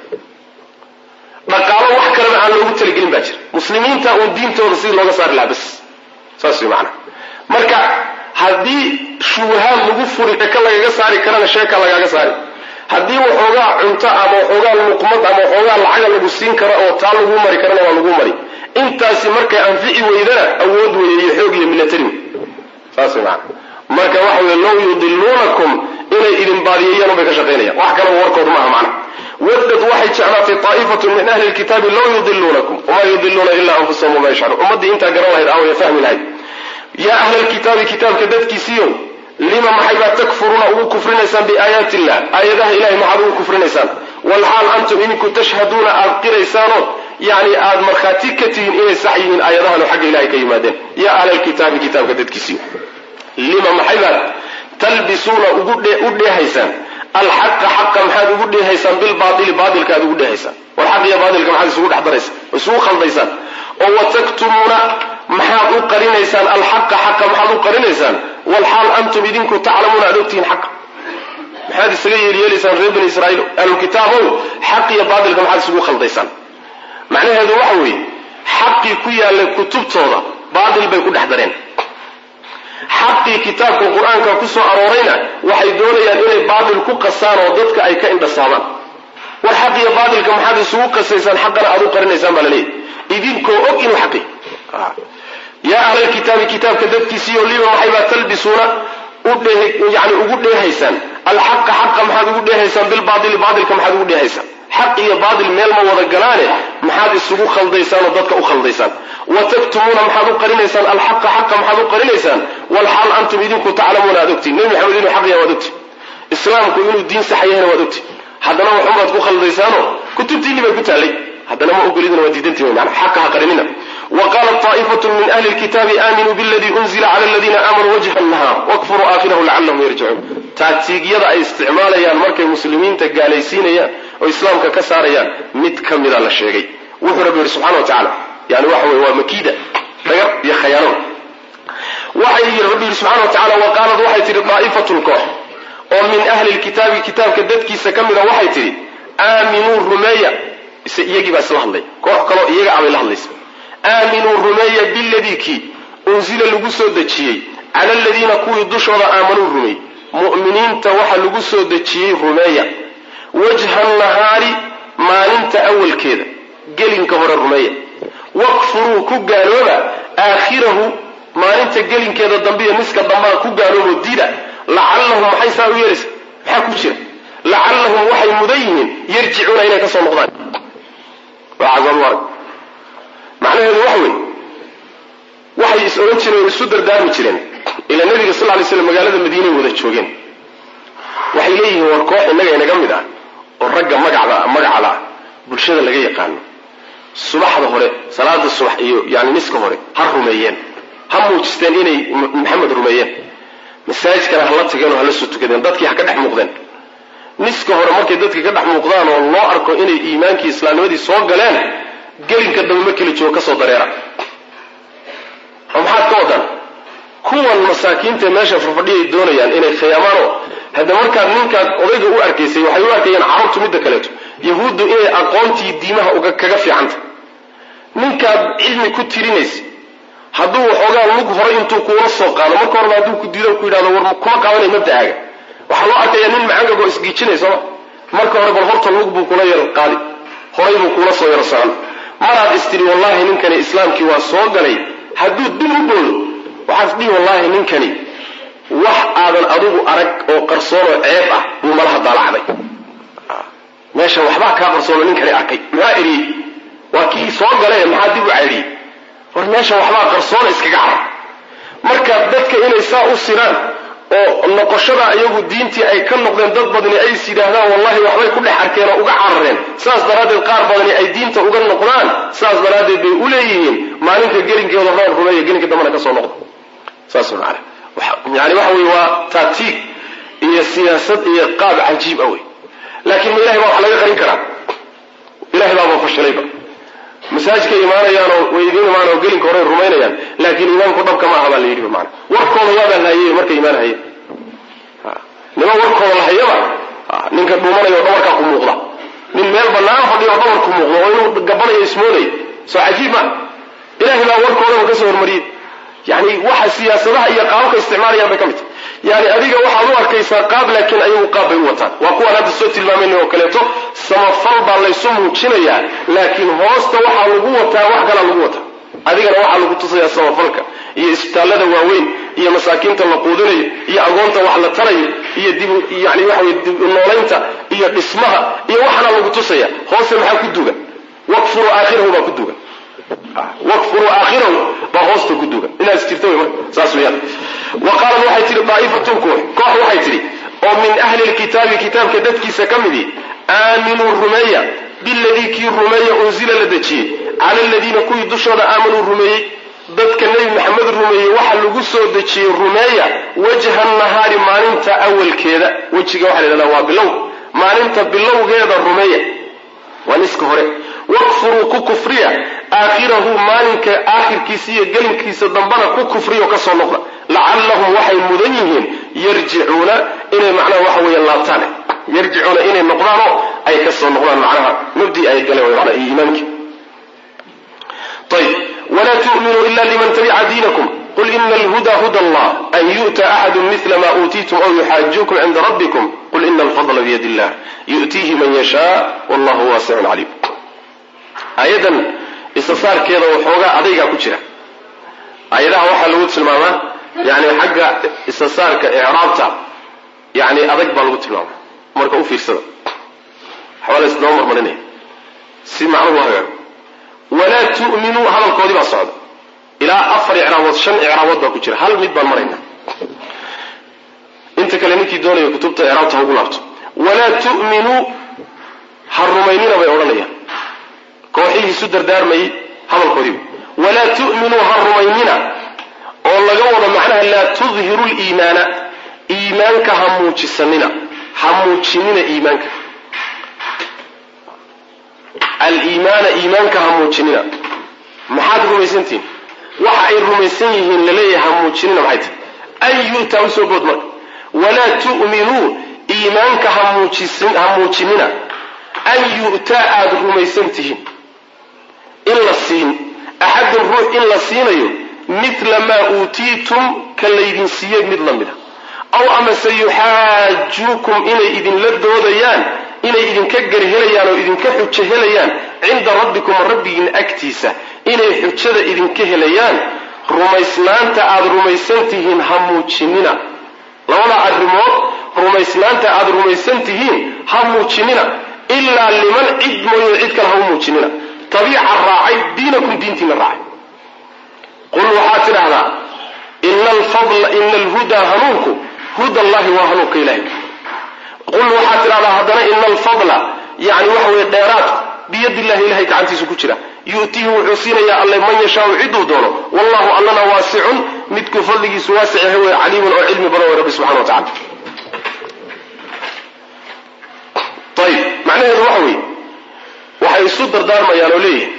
maqaalo wax kale aan loogu talagelin baajir muslimiinta oo diintooda si looga saar laabas saas weeyaan marka hadii shuuha lagu furi ka laga saari karana sheeka laga saari hadii waxooga cunto ama waxooga luqmad ama waxooga lacag lagu siin karo oo taa lagu mari karana waa lagu mari intaasi markay anfici weydana awood weeyay xoog iyo military saas weeyaan marka waxa weey loo yudilunakum inay idin baadiyayaan bay ka shaqeynayaan wax kale warkoodu ma aha macna wadad waxay jeclaatay taa'ifatu min ahli alkitab loo yudilunakum wama yudiluna illa anfusahum ma yash'urun ummadii inta garan lahayd aw yafahmi lahayd ya ahli alkitab kitabka dadkiisiyo lima mahayba takfuruna ugu kufrinaysan bi ayati allah ayadaha ilahi maxaad ugu kufrinaysan wal hal antum inku tashhaduna aqiraysano yani aad markhaati ka tihiin inay sax yihiin ayadaha xagga ilahi ka yimaadeen ya ahli alkitab kitabka dadkiisiyo لما محيبا تلبسون أقول هيسان الحق حقا محاد أقول هيسان بالباطل باطل كاد أقول هيسان والحق يا باطل كما حد سوق حضر هيسان وسوق خلط هيسان وتكتمون محاد قرين هيسان الحق حقا محاد قرين هيسان والحال أنتم بدينكم تعلمون أدوكتين حق محاد السجير يليسان غير بن إسرائيل الكتاب حق يا باطل كما حد سوق خلط هيسان معنى هذا وحوي حق كويا لكتب توضا باطل بيكون حضرين حقي كتابك القرآن كان كسو أرورينا وحي دوليان إلي باطل كو قصان وضدك أي كائن بسامان والحق يا باطل كم حد سوق قصيصان حقنا أدو قرن إسان بلالي إذن كو أكين حقي آه. يا أهل الكتاب كتاب كذبك سيو لي ومحيبا تلبسونا يعني أقول لي هيسان الحق حق محاد أقول لي هيسان بالباطل باطل كم حد أقول لي هيسان حقي يا باطل ميل ما وضقلاني محاد السوق خلديسان وضدك أو خلديسان وتكتمون محادو قرينيسان الحق حق محادو قرينيسان والحال أنتم إذنكم تعلمون أدوكتي نبي محمد إنه حق يا ودوكتي إسلامكم إنه الدين صحيحين ودوكتي هذا نوع محمد كو خلديسانه كتبتي اللي ما قلت علي هذا نوع أقول إذن وديدنتي يعني حقها قريننا وقالت طائفة من أهل الكتاب آمنوا بالذي أنزل على الذين آمنوا وجه النهار واكفروا آخره لعلهم يرجعون تاتيقيا استعمال يا المركة المسلمين تقاليسين يا وإسلامك كسار يا متكمل على الشيء وحو ربي سبحانه وتعالى يعني وحوي هو مكيدة غير يخيانون وحي ربي سبحانه وتعالى وقالت وحي تري طائفة الكوح ومن أهل الكتاب كتاب كدتكي سكمل وحي تري آمنوا الرمية يجب أسلح الله كوح قالوا يجب عمل الله الاسم آمنوا الرمية بالذي كي أنزل لقصة دتشي على الذين كوي دشوا آمنوا الرمي مؤمنين توحى لقصة دتشي الرمية وجه النهار ما ننت أول كذا قلن كبر الرمية واكفروا كقالولا آخره maalinta gelinkeeda dambe iyo niska dambana ku gaaloobo diida lacallahum maxay saa u yeelaysa maxaa ku jira lacallahum waxay mudan yihiin yarjicuuna inay ka soo noqdaan waxaa arag macnaheedu waxa weeye waxay is oran jireen isu dardaarmi jireen ila nabiga sallallahu alayhi wasallam magaalada Madiina wada joogeen waxay leeyihiin war koox inaga inaga mid ah oo ragga magacda magacada bulshada laga yaqaan subaxda hore salaada subax iyo yaani niska hore har rumeeyeen ha muujisteen inay Muhammad rumeeyeen masaajidkana hala tageen oo hala soo tukadeen dadkii ha ka dhex muuqdeen niska hore markay dadkii ka dhex muuqdaan oo loo arko inay iimaankii islaamnimadii soo galeen gelinka dambe markii la joogo ka soo dareera maxaad ka wadan kuwan masaakiinta meesha fadhiyay doonayaan inay khiyamaano hada marka ninka odayga u arkaysay waxay u arkayeen carabtu mid kaleeto yahuudu inay aqoontii diimaha uga kaga fiicanta ninka cilmi ku tirinaysa haduu waxoogaa lug hore intuu kuula soo qaado marka hore haduu ku diido ku yiraahdo war kuma qaadanay mabdaaga waxa loo arkaya nin macangago isgiijinayso marka hore bal horta lug buu kula yar qaadi horay buu kula soo yar socon maraad istiri wallahi ninkani islaamkii waa soo galay haduu dib u boodo waxaad dhihi wallahi ninkani wax aadan adigu arag oo qarsoon oo ceeb ah buu malaha daalacday meesha waxba ka qarsoon ninkani arkay ma iri waa kii soo galay maxaa dib u ceeliyay war meesha waxba qarsoon iskaga carab marka dadka inay saa u siraan oo noqoshada ayagu diintii ay ka noqdeen dad badan ay sidaahdaan wallahi waxbay ku dhex arkeen oo uga carareen saas daraadeed qaar badan ay diinta uga noqdaan saas daraadeed bay u leeyihiin maalinka gelinkeeda roob rumeeyo gelinka dambana ka soo noqdo saas macna yani waxa weey waa taatiik iyo siyaasad iyo qaab cajiib ah way laakiin ilaahay waa wax laga qarin karaa ilaahay baa fashalayba masaajidka imaanayaan oo way idin imaanayaan oo gelinka hore rumeynayaan laakiin imaamku dhabka ma aha baa la yiri macna warkooda waa la hayay markay imaanayeen nima warkooda la hayaba ninka dhuumanayo dhabarka ku muuqda nin meel banaan fadhiyo dhabar ku muuqdo oo inuu gabanayo ismoolay soo cajiib ah ilaahay baa warkooda ka soo hormariyay yani waxa siyaasadaha iyo qaabka isticmaalaya bay kamid yani adiga waxa uu arkaysaa qaab laakiin ayagu qaab bay wataan waa kuwa hadda soo tilmaameen oo kaleeto samafal baa la isu muujinaya laakiin hoosta waxa lagu wataa wax kale lagu wataa adigana waxa lagu tusaya samafalka iyo isbitaalada waaweyn iyo masaakiinta la quudinayo iyo agoonta wax la tarayo iyo dib yani waxa way dib noolaynta iyo dhismaha iyo waxana lagu tusaya hoosta maxaa ku duugan waqfuru aakhirahu baa ku duugan waqfuru aakhirahu baa hoosta ku duugan ina istirtay marka saas weeyaan waqala waxay tiri daa'ifatun koox koox waxay tiri oo min ahli alkitaabi kitaabka dadkiisa kamidi aaminu rumayya billadhi ki rumayya unzila ladaji ala alladina kuwi dushooda aamanu rumayyi dadka nabi maxamed rumayyi waxa lagu soo dajiyay rumayya wajha nahaari maalinta awalkeeda wajiga waxa la waa bilow maalinta bilowgeeda rumayya waniska hore waqfuru ku kufriya aakhirahu maalinka aakhirkiisa iyo gelinkiisa dambana ku kufriyo ka soo noqda la'allahum waxay mudan yihiin yarji'una inay macnaha waxa weeye laabtaan yarji'una inay noqdaan ay ka soo noqdaan macnaha mabdi ay galeen wada iimaanki طيب ولا تؤمنوا إلا لمن تبع دينكم قل إن الهدى هدى الله أن يؤتى أحد مثل ما أوتيتم أو يحاجوكم عند ربكم قل إن الفضل بيد الله يؤتيه من يشاء والله واسع عليم أيضا استثار كذا وحوغا أضيقا كتيرا أيضا وحا لغت الماما يعني حق استثار كإعرابتا يعني أضيق بالغت الماما مركا أفي السنة حوالي سنة عمر مرنين سمع الله ولا تؤمنوا هذا الكودي بالصعد إلى أفر إعراض شن إعراض بكتير هل مد بالمرينا أنت كلامك دوني كتبت إعراضها وقلبت ولا تؤمنوا هالرومينين بيعورانيا كوحيه سدر دار مي هذا الكودي ولا تؤمنوا هالرومينين والله جواب معناها لا تظهروا الإيمان إيمانك هموتش السنين هموتشنين إيمانك الإيمان إيمانك هموتشنين محاد رميسنتين وحا الرميسين لليه هموتشنين محيط أي يؤتوا بدمك ولا تؤمنوا إيمانك هموتشنين أن يؤتى آد رميسنتين إلا السين أحد الروح إلا السين مثل ما أوتيتم كالليدين سياد مثل منها أو أما سيحاجوكم إلى إذن لدو ديان إلى إذن كجر هليان وإذن كحج هليان عند ربكم ربي إن أكتيسة إلى حجة إذن كهليان rumaysnaanta aad rumaysantihiin ha muujinina labada arrimood rumaysnaanta aad rumaysantihiin ha muujinina ilaa liman cid mooye cid kale ha u muujinina tabiica raacay diinakum diintiina raacay qul waxaad tidhahdaa ina alfadla ina alhudaa hanuunku huda allahi waa hanuunka ilaahay qul waxaad tidhahdaa haddana ina alfadla yani waxa weye dheeraadku biyadi illahi ilahay gacantiisu ku jira yu'tiihi wuxuu siinayaa alle man yashaau ciduu doono wallahu allana waasicun midkuu fadligiisu waasic yahay wey caliimun oo cilmi badan wey rabbi subxana wa tacala ayib macnaheedu waxa weeye waxay isu dardaarmayaan oo leeyihin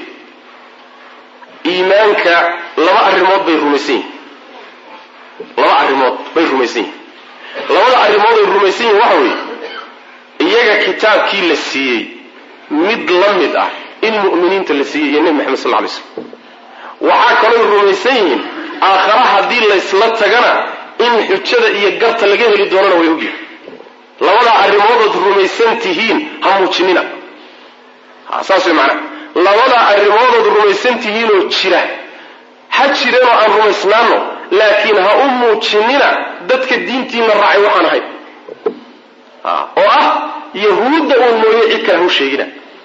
iimaanka laba arrimood bay rumaysan yihin laba arrimood bay rumaysan yihin labada arrimood ay rumaysan yihin waxa weeye iyaga kitaabkii la siiyey mid la mid ah in mu'miniinta la siiyey iyo nebi maxamed sal alay slam waxaa kaloo rumaysan yihiin aakhara haddii laysla tagana in xujada iyo garta laga heli doonana way ogyihin labada arrimoodood rumaysan tihiin ha muujinina saas way macnaha labada arrimoodood rumaysan tihiinoo jira ha jireenoo aan rumaysnaano laakiin ha u muujinina dadka diintiina raacay waxaan ahay oo ah yahuudda uun mooye cid kale ha u sheegina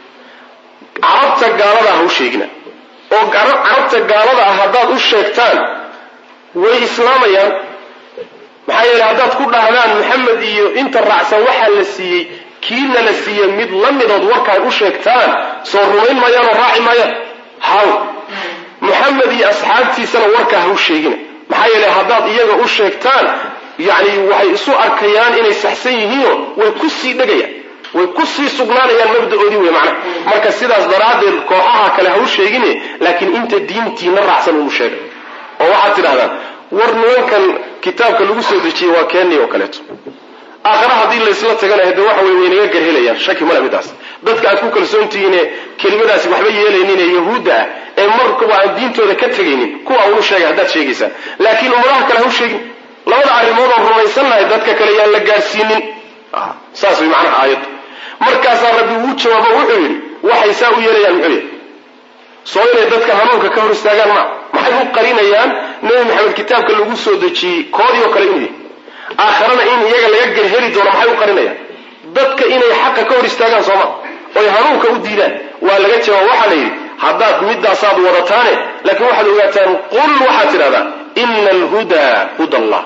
carabta gaalada ha u sheegina oo carabta gaalada ah haddaad u sheegtaan way islaamayaan maxaa yeele haddaad ku dhahdaan maxamed iyo inta raacsan waxaa la siiyey kiina la siiyey mid la midood warkaad u sheegtaan soo rumayn maayaan oo raaci maayaan haw maxamed iyo asxaabtiisana warkaa ha u sheegina maxaa yeele haddaad iyaga u sheegtaan yani waxay isu arkayaan inay saxsan yihiinoo way ku sii dhegayaan way ku sii sugnaanayaan mabdaoodii wey macnaha marka sidaas daraaddeed kooxaha kale ha u sheegine laakiin inta diintiina raacsan uu sheegay oo waxaad tidhahdaan war nimankan kitaabka lagu soo dejiyey waa keeni oo kaleeto aakhara haddii laysla tagana hade waxa wey waynaga garhelayaan shaki male midaas dadka aad ku kalsoontihiine kelimadaasi waxba yeelaynin ee yahuudda ah ee markaba aan diintooda ka tegaynin kuwa unu sheegay haddaad sheegaysaan laakiin ummadaha kale ha u sheegin labada arrimood oo rumaysannahay dadka kale yaan la gaadhsiinin saas way macnaha aayaddu markaasaa rabbi uu jawaabo wuxuu yidhi waxay saa u yeelayaan muxuu yahay soo inay dadka hanuunka ka hor istaagaan ma maxay u qarinayaan nebi maxamed kitaabka lagu soo dejiyey koodii oo kale inuu yahay aakharana in iyaga laga gerheri doono maxay u qarinayaan dadka inay xaqa ka hor istaagaan sooma oy hanuunka u diidaan waa laga jawaab waxaa la yidhi haddaad midaasaad wadataane laakiin waxaad ogaataan qul waxaad tidhahdaa ina alhudaa huda allah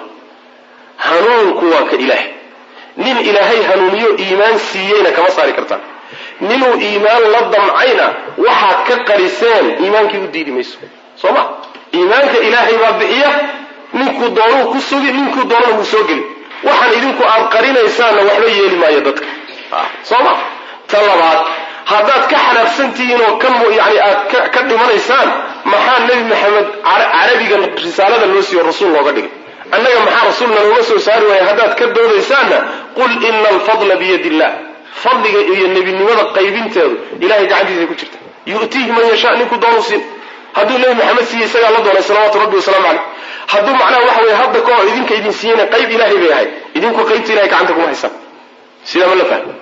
hanuunku waa ka ilaahay nin ilaahay hanuuniyo iimaan siiyeyna kama saari kartaan ninuu iimaan la damcayna waxaad ka qariseen iimaankii u diidi mayso soo ma iimaanka ilaahay baa bixiya ninkuu doonuu ku sugi ninkuu doonana wuu soo geli waxaan idinku aad qarinaysaanna waxba yeeli maayo dadka soo ma ta labaad haddaad ka xanaaqsantihiin oo ka yani aad ka dhimanaysaan maxaa nebi maxamed carabiga risaalada loo siiyo rasuul looga dhigay annaga maxaa rasuulna looga soo saari waaya haddaad ka doodaysaanna qul ina alfadla biyadi illah fadliga iyo nebinimada qaybinteedu ilahay gacantiisa ku jirta yu'tiihi man yashaa ninkuu doonu siin hadduu nebi maxamed siiyey isagaa la doonay salawaatu rabbi wasalaamu caleyh hadduu macnaha waxa weye hadda kahor idinka idin siiyeyna qayb ilahay bay ahayd idinku qaybta ilahay gacanta kuma haysaan sidaa ma la fahmi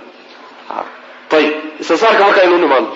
ayib istasaarka markaa inuu nimaado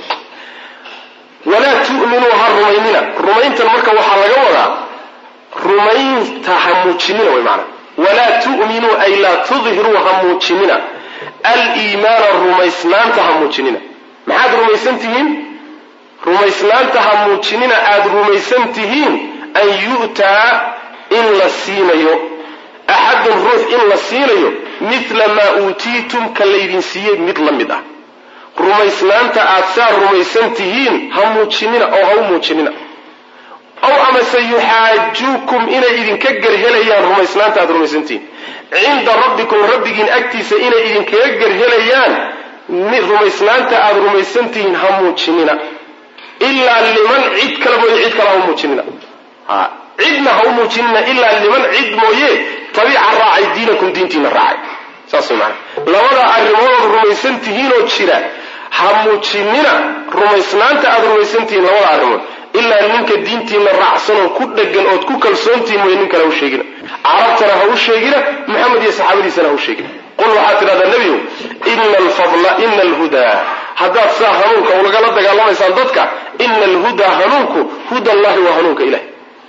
walaa tu'minuu ha rumaynina rumayntan marka waxaa laga wadaa rumaynta ha muujinina way macnaa walaa tu'minuu ay laa tudhiruu ha muujinina aliimaana rumaysnaanta ha muujinina maxaad rumaysan tihiin rumaysnaanta ha muujinina aada rumaysan tihiin an yu'taa in la siinayo axadun ruux in la siinayo mithla maa uutiitum ka laydin siiyey mid la mid ah rumaysnaanta aad saa rumaysan tihiin ha muujinina oo ha u muujinina ow amase yuxaajuukum inay idinka gerhelayaan rumaysnaanta aad rumaysantihiin cinda rabbikum rabbigiin agtiisa inay idinkaga gerhelayaan rumaysnaanta aad rumaysantihiin ha muujinina ilaa liman cid kale mooye cid kale ha u muujinina cidna ha u muujinina ilaa liman cid mooye tabiica raacay diinakum diintiina raacay saas way macana labada arrimood rumaysan tihiinoo jira ha muujinina rumaysnaanta aad rumaysantihiin labada arrimood ilaa ninka diintiina raacsanoo ku dhegan ood ku kalsoontihiin mooye nin kale ha u sheegina carabtana ha u sheegina maxamed iyo saxaabadiisana ha u sheegina qul waxaad tidhahdaa nebiyow ina alfadla ina alhudaa haddaad saa hanuunka ulagala dagaalamaysaan dadka ina alhudaa hanuunku huda allahi waa hanuunka ilahay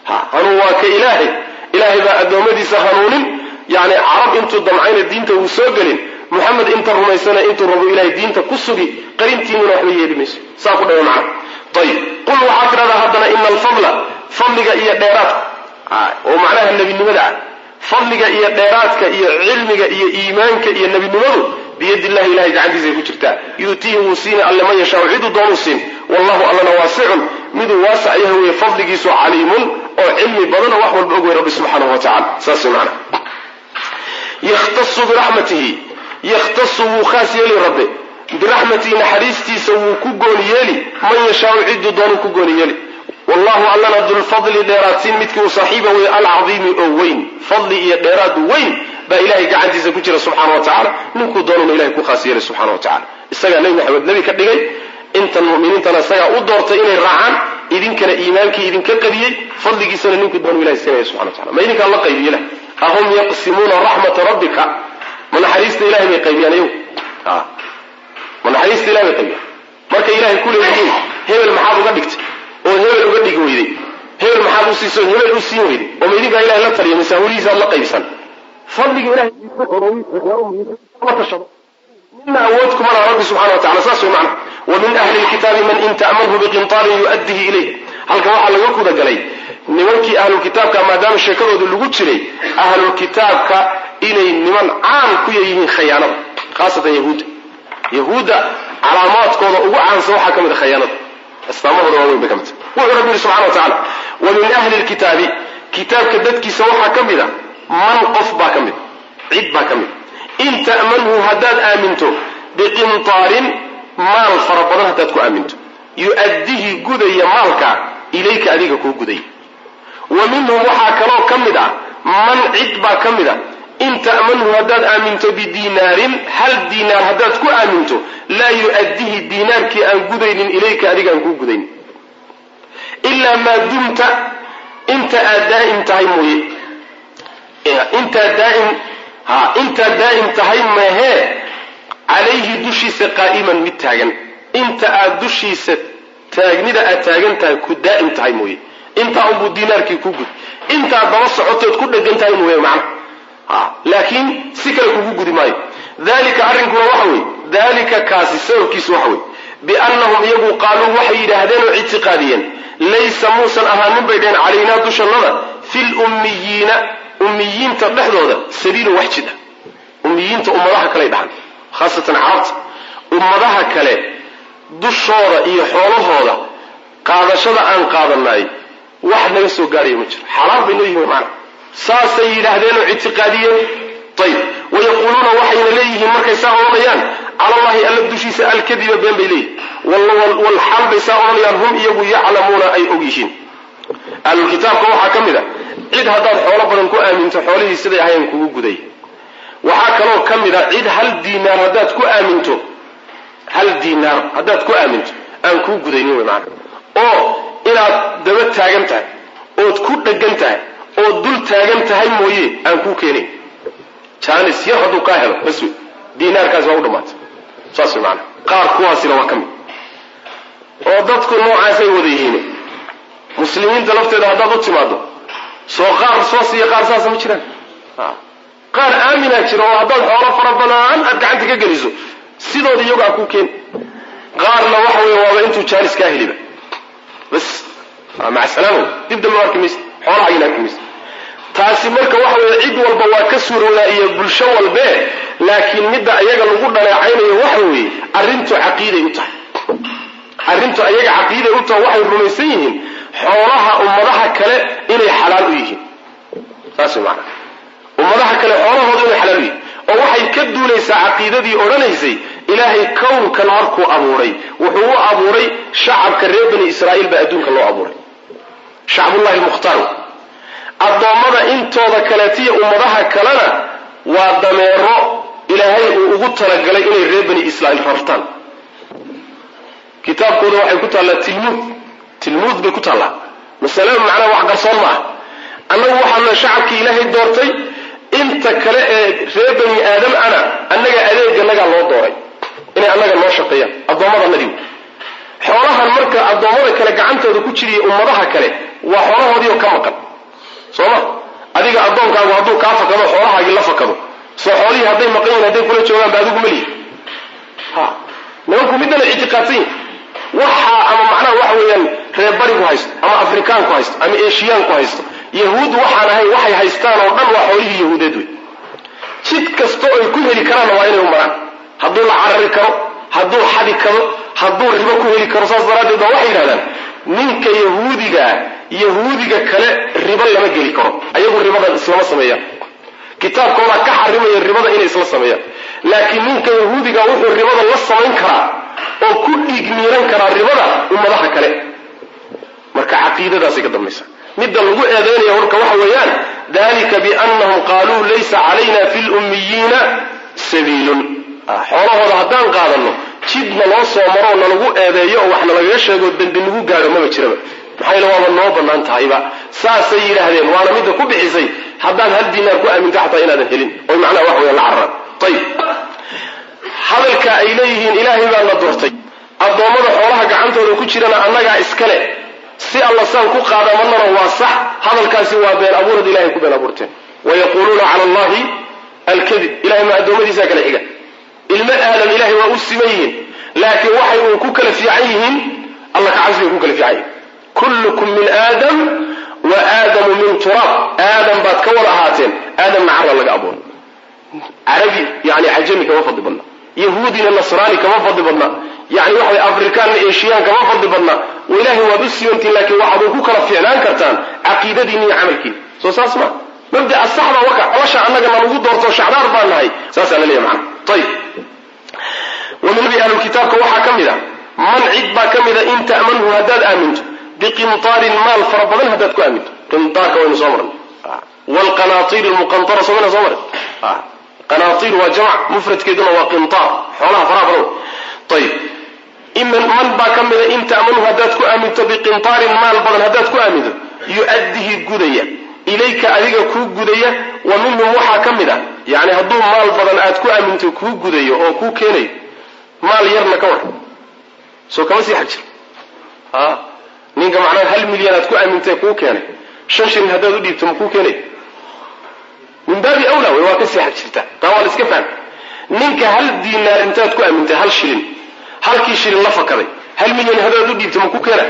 ha hanuun waa ka ilaahay ilaahay baa addoommadiisa hanuunin yani carab intuu damcayna diinta uu soo gelin muxamed inta rumaysana intuu rabo ilahay diinta ku sugi qarintiinuna waxba yeeli mayso saa ku dhawa macna ayib qul waxaa tidhahdaa haddana ina alfadla fadliga iyo dheeraadka oo macnaha nebinimada ah fadliga iyo dheeraadka iyo cilmiga iyo iimaanka iyo nebinimadu biyadi illahi ilahay gacantiisay ku jirtaa yuutiihi wuu siina alle man yashaau ciduu doonuu siin wallahu allana waasicun miduu waasac yahay weye fadligiisu caliimun oo cilmi badan oo wax walba og wey rabbi subxaanahu wa tacala saas wey macnaha yakhtasu biraxmatihi yakhtasu wuu khaas yeeli rabbi biraxmatihi naxariistiisa wuu ku gooni yeeli man yashaau ciduu doonuu ku gooni yeeli wallahu allana dulfadli dheeraadsiin midkii uu saaxiiba wey alcadiimi oo weyn fadli iyo dheeraad weyn baa ilahay gacantiisa ku jira subxaana wa tacaala ninkuu doonuna ilahay ku khaas yeelay subxana wa tacala isagaa nebi maxamed nebi ka dhigay intan mu'miniintana isagaa u doortay inay raacaan idinkana iimaankii idinka qadiyey fadligiisana ninkuu doonu ilahay siinaya subxana wa tacala ma idinkaan la qaybiye lah ahum yaqsimuuna raxmata rabbika ma naxariista ilahay bay qaybiyaan iyagu ma naxariista ilahay bay qaybiyaan marka ilahay ku leeyihiin hebel maxaad uga dhigtay oo hebel uga dhigi weyday hebel maxaad u siiso hebel u siin weyday oo ma idinkaa ilahay la taliya mise hawlihiisaad la qaybsan fadliga ilahay mina awood kumana rabbi subxana wa tacala saas way macna wa min ahli lkitaabi man in ta'manhu biqintaarin yu'addihi ilayh halkan waxaa laga gudagalay nimankii ahlulkitaabka maadaama sheekadooda lagu jiray ahlulkitaabka inay niman caan ku yihiin khayaanada khaasatan yahuudda yahuudda calaamaadkooda ugu caansan waxaa ka mid a khayaanada astaamahooda waaweyn bay ka mid tahay wuxuu rabbi yihi subxana wa tacala wa min ahli lkitaabi kitaabka dadkiisa waxaa ka mid a man qof baa ka mid cid baa ka mid in ta'manhu haddaad aaminto biqintaarin maal fara badan haddaad ku aaminto yu'addihi gudaya maalka ilayka adiga kuu gudaya wa minhum waxaa kaloo ka mid ah man cid baa ka mid a in ta'manhu haddaad aaminto bidiinaarin hal diinaar haddaad ku aaminto laa yu'addihi diinaarkii aan gudaynin ilayka adiga aan kuu gudaynin ilaa maa dumta inta aad daa'im tahay mooye intaad daa'im ha intaad daa'im tahay mahee calayhi dushiisa qaa'iman mid taagan inta aad dushiisa taagnida aad taagan tahay ku daa'im tahay mooye intaa unbuu diinaarkii ku gud intaad daba socotood ku dhegan tahay mooye macna ha laakiin si kale kugu gudi maayo dalika arrinkuna waxa weeye dalika kaasi sababkiisu waxa weeye biannahum iyagu qaaluu waxay yidhaahdeen oo ictiqaadiyeen laysa muusan ahaanin bay dhaheen calaynaa dushannada fi lummiyiina ummiyiinta dhexdooda sabiilun wax jid ah ummiyiinta ummadaha kaley dhahan khaasatan carabta ummadaha kale dushooda iyo xoolahooda qaadashada aan qaadanaay wax naga soo gaaraya ma jiro xalaal bay noo yihiin macna saasay yidhaahdeen oo ictiqaadiyeen ayib wayaquuluuna waxayna leeyihiin markay saa odhanayaan cala allahi alla dushiisa alkadiba been bay leeyihin walxaal bay saa odhanayaan hum iyagu yaclamuuna ay og yihiin ahlulkitaabka waxaa ka mid a cid haddaad xoolo badan ku aaminto xoolihii siday ahayn kugu guday waxaa kaloo ka mid a cid hal diinaar haddaad ku aaminto hal diinaar haddaad ku aaminto aan kuu gudaynin wey macana oo inaad daba taagan tahay ood ku dhegan tahay ood dul taagan tahay mooye aan kuu keenayn jaanis yar hadduu kaa helo bas wey diinaarkaas waa u dhammaatay saas wey macana qaar kuwaasina waa ka mid oo dadku noocaasay wada yihiin muslimiinta lafteeda haddaad u timaado soo qaar soo siiya qaar saasa ma jiraan qaar aaminaa jira oo haddaad xoolo fara badan aad gacanta ka geliso sidooda iyago aa kuu keeni qaarna waxa wey waaba intuu jaanis kaa heliba bas maca salaamo dib dambe arki maysa xoolaha ayna arki maysa taasi marka waxa wey cid walba waa ka suurowdaa iyo bulsho walbe laakiin midda iyaga lagu dhaleecaynayo waxa weeye arrintu caqiiday u tahay arrintu ayaga caqiiday u tahay waxay rumaysan yihiin xoolaha ummadaha kale inay xalaal u yihiin saas wey macana ummadaha kale xoolahooda inay xalaal u yihiin oo waxay ka duulaysaa caqiidadii odhanaysay ilaahay kownkan markuu abuuray wuxuu u abuuray shacabka reer bani israa'iil baa adduunka loo abuuray shacbullahi lmukhtaar addoommada intooda kaleetiya ummadaha kalena waa dameero ilaahay uu ugu talagalay inay reer bani israa'iil rartaan kitaabkooda waxay ku taallaa tilmuud tilmuud bay ku taallaa masalada macnaha wax qarsoon ma ah annagu waxaana shacabkii ilaahay doortay inta kale ee reer bani aadam ana annaga adeeganagaa loo dooray inay annaga noo shaqeeyaan addoommadanadii xoolahan marka addoommada kale gacantooda ku jiriya ummadaha kale waa xoolahoodiioo ka maqan sooma adiga addoonkaagu hadduu kaa fakado xoolahaagii la fakado soo xoolihii hadday maqan yihiin hadday kula joogaan ba adigu malihi ha nimanku midana ictiqaadsan yihin waxa ama macnaha waxa weeyaan reer barigu haysto ama afrikaanku haysto ama eeshiyaanku haysto yahuud waxaan ahayn waxay haystaan oo dhan waa xoolihii yahuudeed wey jid kasta ay ku heli karaan waa inay u maraan hadduu la carari karo hadduu xadi karo hadduu ribo ku heli karo saas daraaddeed baa waxay yidhahdaan ninka yahuudiga yahuudiga kale ribo lama geli karo ayagu ribadan islama sameeyaan kitaabkooda ka xarimaya ribada inay isla sameeyaan laakiin ninka yahuudiga wuxuu ribada la samayn karaa oo ku dhigmiiran karaa ribada ummadaha kale marka caqiidadaasay ka dambaysa midda lagu eedeynaya horka waxa weeyaan dalika biannahum qaaluu laysa calayna fi lummiyiina sabiilun xoolahooda haddaan qaadano jidna loo soo maroo nalagu eedeeyo oo waxna lagaga sheego dembi nagu gaadho maba jiraba maxayna waaba noo bannaan tahayba saasay yidhaahdeen waana midda ku bixisay haddaad hal dinaar ku aaminto xataa inaadan helin oy macnaha wax weeyaan la cararaan ayib hadalka ay leeyihiin ilaahay baa na doortay addoommada xoolaha gacantooda ku jirana annagaa iskale si alla saan ku qaadamanana waa sax hadalkaasi waa been abuurad ilahay ku been abuurteen wayaquuluuna cala allahi alkadib ilahay ma addoommadiisaa kale xiga ilmo aadam ilahay waa u siman yihiin laakiin waxay uun ku kala fiican yihiin alla ka cabsiga ku kala fiican yihiin kullukum min aadam wa aadamu min turaab aadam baad ka wada ahaateen aadamna carra laga abuuray carabi yani cajami kama fadli badna yahuudina nasraani kama fadli badna yani waxa way afrikaanna eeshiyaan kama fadli badna ilaahay waad u simantiin laakiin waxaad ku kala fiicnaan kartaan caqiidadiina iyo camalkiina soo saas ma mabda asaxda waka xolasha annaga nagu doorto shacdaar baan nahay saasaa la leeyahay macna ayib ومن أهل الكتاب كوحا كمدا من عد با كمدا إن تأمنه هداد آمنت بقنطار المال فربضان هداد كو آمنت قنطار كوين صمرا والقناطير المقنطرة صمنا صمرا قناطير وجمع مفرد كدنا وقنطار حولها فرابرون طيب إما من با كمدا إن تأمنه هداد كو آمنت بقنطار المال بدن هداد كو آمنت يؤديه قدية إليك أذيك كو قدية ومنهم وحا كمدا يعني هدو مال بدن آد كو آمنت كو قدية أو كو كيني maal yarna ka war soo kama sii xajir ha ninka macnaha hal milyan aad ku aamintay kuu keenay shan shilin haddaad u dhiibto ma kuu keenay min baabi awla way waa ka sii xajirta taa waa la iska faham ninka hal diinaar intaad ku aamintay hal shilin halkii shilin la fakaday hal milyan haddaad u dhiibto ma kuu keenay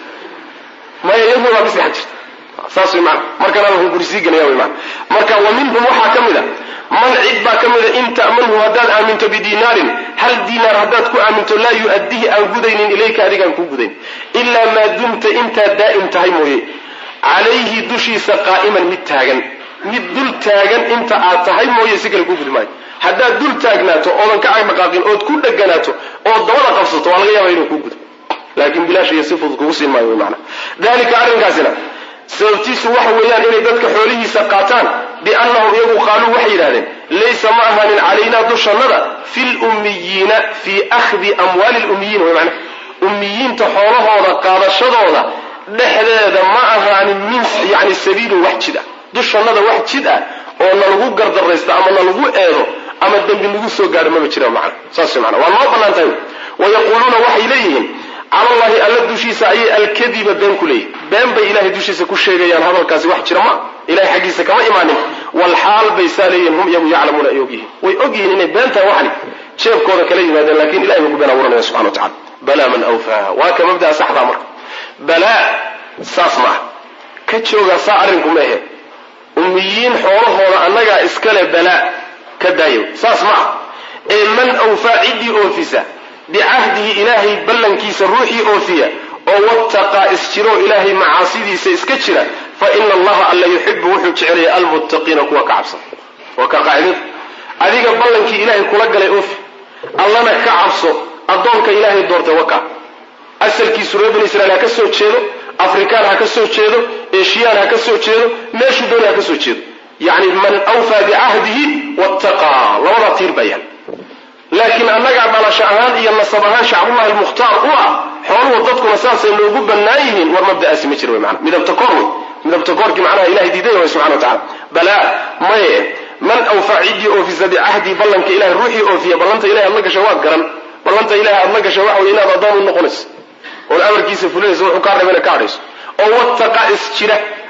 maya iyaduna waa ka sii xajirta saas way macna markana wuxuu gursii ganaya way macna marka wa minhum waxaa ka mid a man cid baa ka mida in ta'manhu haddaad aaminto bidinaarin hal diinaar haddaad ku aaminto laa yu-addihi aan gudaynin ilayka adigaan kuu gudayn ilaa maa dumta intaad daa'im tahay mooye calayhi dushiisa qaa'iman mid taagan mid dul taagan inta aad tahay mooye si kale kuu gudi maayo haddaad dul taagnaato oodan ka cagdhaqaaqin ood ku dheganaato ood dabada qabsato waa laga yaaba inuu kuu gudo laakiin bilaash iyo si fudud kugu siin maayo wy macna dalika arrinkaasina sababtiisu waxa weeyaan inay dadka xoolihiisa qaataan biannahum iyagu qaaluu waxay yidhahdeen laysa ma ahaanin calaynaa dushannada fi lummiyiina fii akhdi amwaali lummiyiin way macna ummiyiinta xoolahooda qaadashadooda dhexdeeda ma ahaanin min yani sabiilun wax jid ah dushannada wax jid ah oo nalagu gardaraysto ama nalagu eedo ama dembi nagu soo gaadho maba jira macna saas macna waa loo bannaan tahay wayaquuluuna waxay leeyihiin cala allahi alla dushiisa ayay alkadiba been ku leeyihin been bay ilahay dushiisa ku sheegayaan hadalkaasi wax jira ma ilahay xaggiisa kama imaanin walxaal bay saa leeyihin hum iyagu yaclamuuna ay ogyihiin way ogyihiin inay been tahay waxani jeebkooda kala yimaadeen lakin ilahay buu ku been abuuranaya subxana wa tacala balaa man awfaaha waa ka mabdaa saxdaa marka balaa saas maaha ka joogaa saa arrinku ma ahe ummiyiin xoolahooda annagaa iskale balaa ka daayo saas maaha ee man awfaa ciddii oofisa bicahdihi ilaahay ballankiisa ruuxii oofiya oo wattaqaa isjiroo ilaahay macaasidiisa iska jira fa ina allaha alla yuxibu wuxuu jecelaya almuttaqiina kuwa ka cabsan waa ka qaacidada adiga ballankii ilaahay kula galay oofi allana ka cabso addoonka ilaahay doortay waka asalkiisu reer bani israiil ha ka soo jeedo afrikaan ha ka soo jeedo eeshiyaan ha ka soo jeedo meeshuu dooni ha ka soo jeedo yacni man awfaa bicahdihi wattaqaa labadaa tiir baa yaal laakiin annagaa dhalasho ahaan iyo nasab ahaan shacbullahi almukhtaar u ah xooluhu dadkuna saasay noogu bannaan yihiin war mabda'aasi ma jira wey mana midabta koor wey midabta koorkii macnaha ilahay diiday way subxana wa tacala balaa maye man awfaa ciddii oofisa bicahdii ballanka ilahay ruuxii oofiya ballanta ilahay aad la gasha waad garan ballanta ilahay aad la gasha waxa wey inaad addoon u noqonayso oon amarkiisa fulinayso wuxuu kaa reebana ka hadhayso oo wattaqa is jira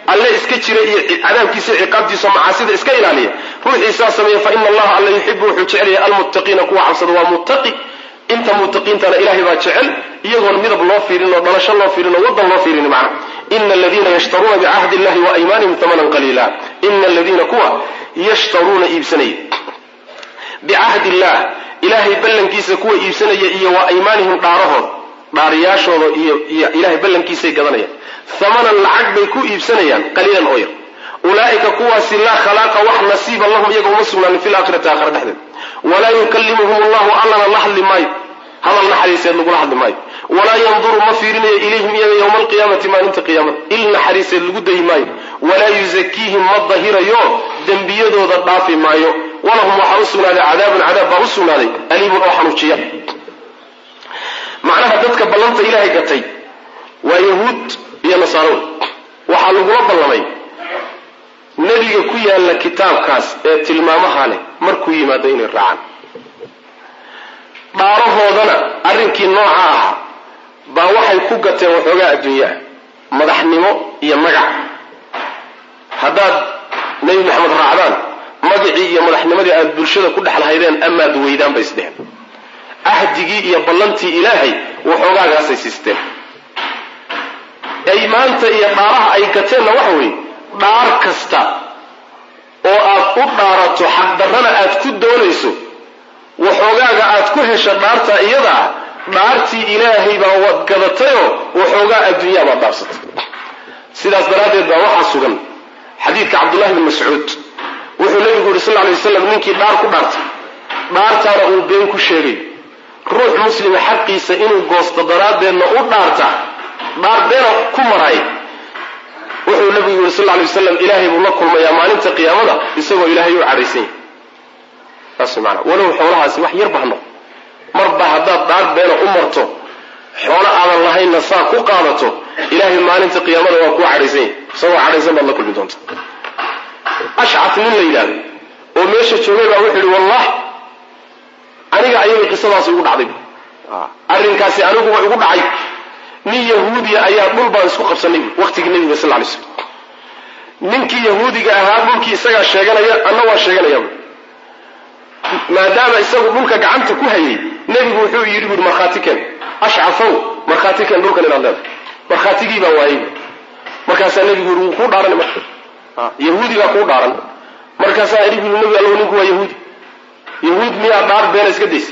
alle iska jira iyo cadaabkiisa ciqaabtiisa macaasida iska ilaaliya ruuxii saa sameeya fa inna allaha alla yuhibbu wuxuu jecel yahay almuttaqiina kuwa cabsada waa muttaqi inta muttaqiintana ilaahay baa jecel iyagoon midab loo fiirin oo dhalasho loo fiirin oo wadan loo fiirin macna inna alladhina yashtaruuna bi'ahdi allahi wa aymanihim thamanan qalila inna alladhina kuwa yashtaruuna iibsanaya bi'ahdi allah ilaahay ballankiisa kuwa iibsanaya iyo wa aymanihim dhaarahooda dhaariyaashooda iyo ilaahay ballankiisa gadanaya thamanan lacag bay ku iibsanayaan qaliilan oo yar ulaa'ika kuwaasi laa khalaaqa wax nasiiba lahum iyaga uma sugnaanin fil aakhirati aakhira dhexdeed walaa yukallimuhum allahu allana la hadli maayo hadal naxariiseed lagula hadli maayo walaa yanduru ma fiirinayo ilayhim iyaga yowma alqiyaamati maalinta qiyaamada il naxariiseed lagu dayi maayo walaa yuzakiihim ma dahirayo dembiyadooda dhaafi maayo walahum waxaa u sugnaaday cadaabun cadaab baa u sugnaaday aliimun oo xanuujiya macnaha dadka ballanta ilaahay gatay waa yahuud iyo nasaaro waxaa lagula ballamay nebiga ku yaalla kitaabkaas ee tilmaamaha leh markuu yimaado inay raacaan dhaarahoodana arrinkii nooca ahaa baa waxay ku gateen waxoogaa adduunyaa madaxnimo iyo magac haddaad nebi maxamed raacdaan magacii iyo madaxnimadii aad bulshada ku dhex lahaydeen amaad weydaan bay isdheheen ahdigii iyo ballantii ilaahay waxoogaagaasay siisteen ay maanta iyo dhaaraha ay gateenna waxa weeye dhaar kasta oo aad u dhaarato xaqdarrana aad ku doonayso waxoogaaga aad ku hesha dhaarta iyadaa dhaartii ilaahay baa waad gadatayoo waxoogaa adduunyaa baad dhaafsatay sidaas daraaddeed baa waxaa sugan xadiidka cabdullahi bn mascuud wuxuu nabigu yidhi sal ly waslam ninkii dhaar ku dhaartay dhaartaana uu been ku sheegay ruux muslima xaqiisa inuu goosto daraaddeedna u dhaarta dhaar beena ku maray wuxuu nabigu yidhi sal ly wasalam ilaahay buu la kulmayaa maalinta qiyaamada isagoo ilaahay u cadhaysan yahay saas maana walow xoolahaasi wax yar bahno marba haddaad dhaar beena u marto xoolo aadan lahaynna saa ku qaadato ilaahay maalinta qiyaamada waa kuu cadhaysan yahay isagoo cadhaysan baad la kulmi doonta ashcaf nin la yidhaahdo oo meesha joogay baa wuxuu yidhi wallahi aniga ayaga qisadaasi ugu dhacday arrinkaasi aniguba igu dhacay nin yahuudiya ayaa dhul baan isku qabsanay waqtigii nabiga sal lay slam ninkii yahuudiga ahaa dhulkii isagaa sheeganaya anna waa sheeganaya maadaama isagu dhulka gacanta ku hayay nebigu wuxuu yidhi buui markhaati keen ashcafow markhaati keen dhulkan inaad leedahay markhaatigii baa waayey markaasaa nebigu yidhi wuu kuu dhaaran marka yahuudigaa kuu dhaaran markaasaa idhi buui nebi allow ninku waa yahuudi yahuud miyaa dhaar beena iska daysa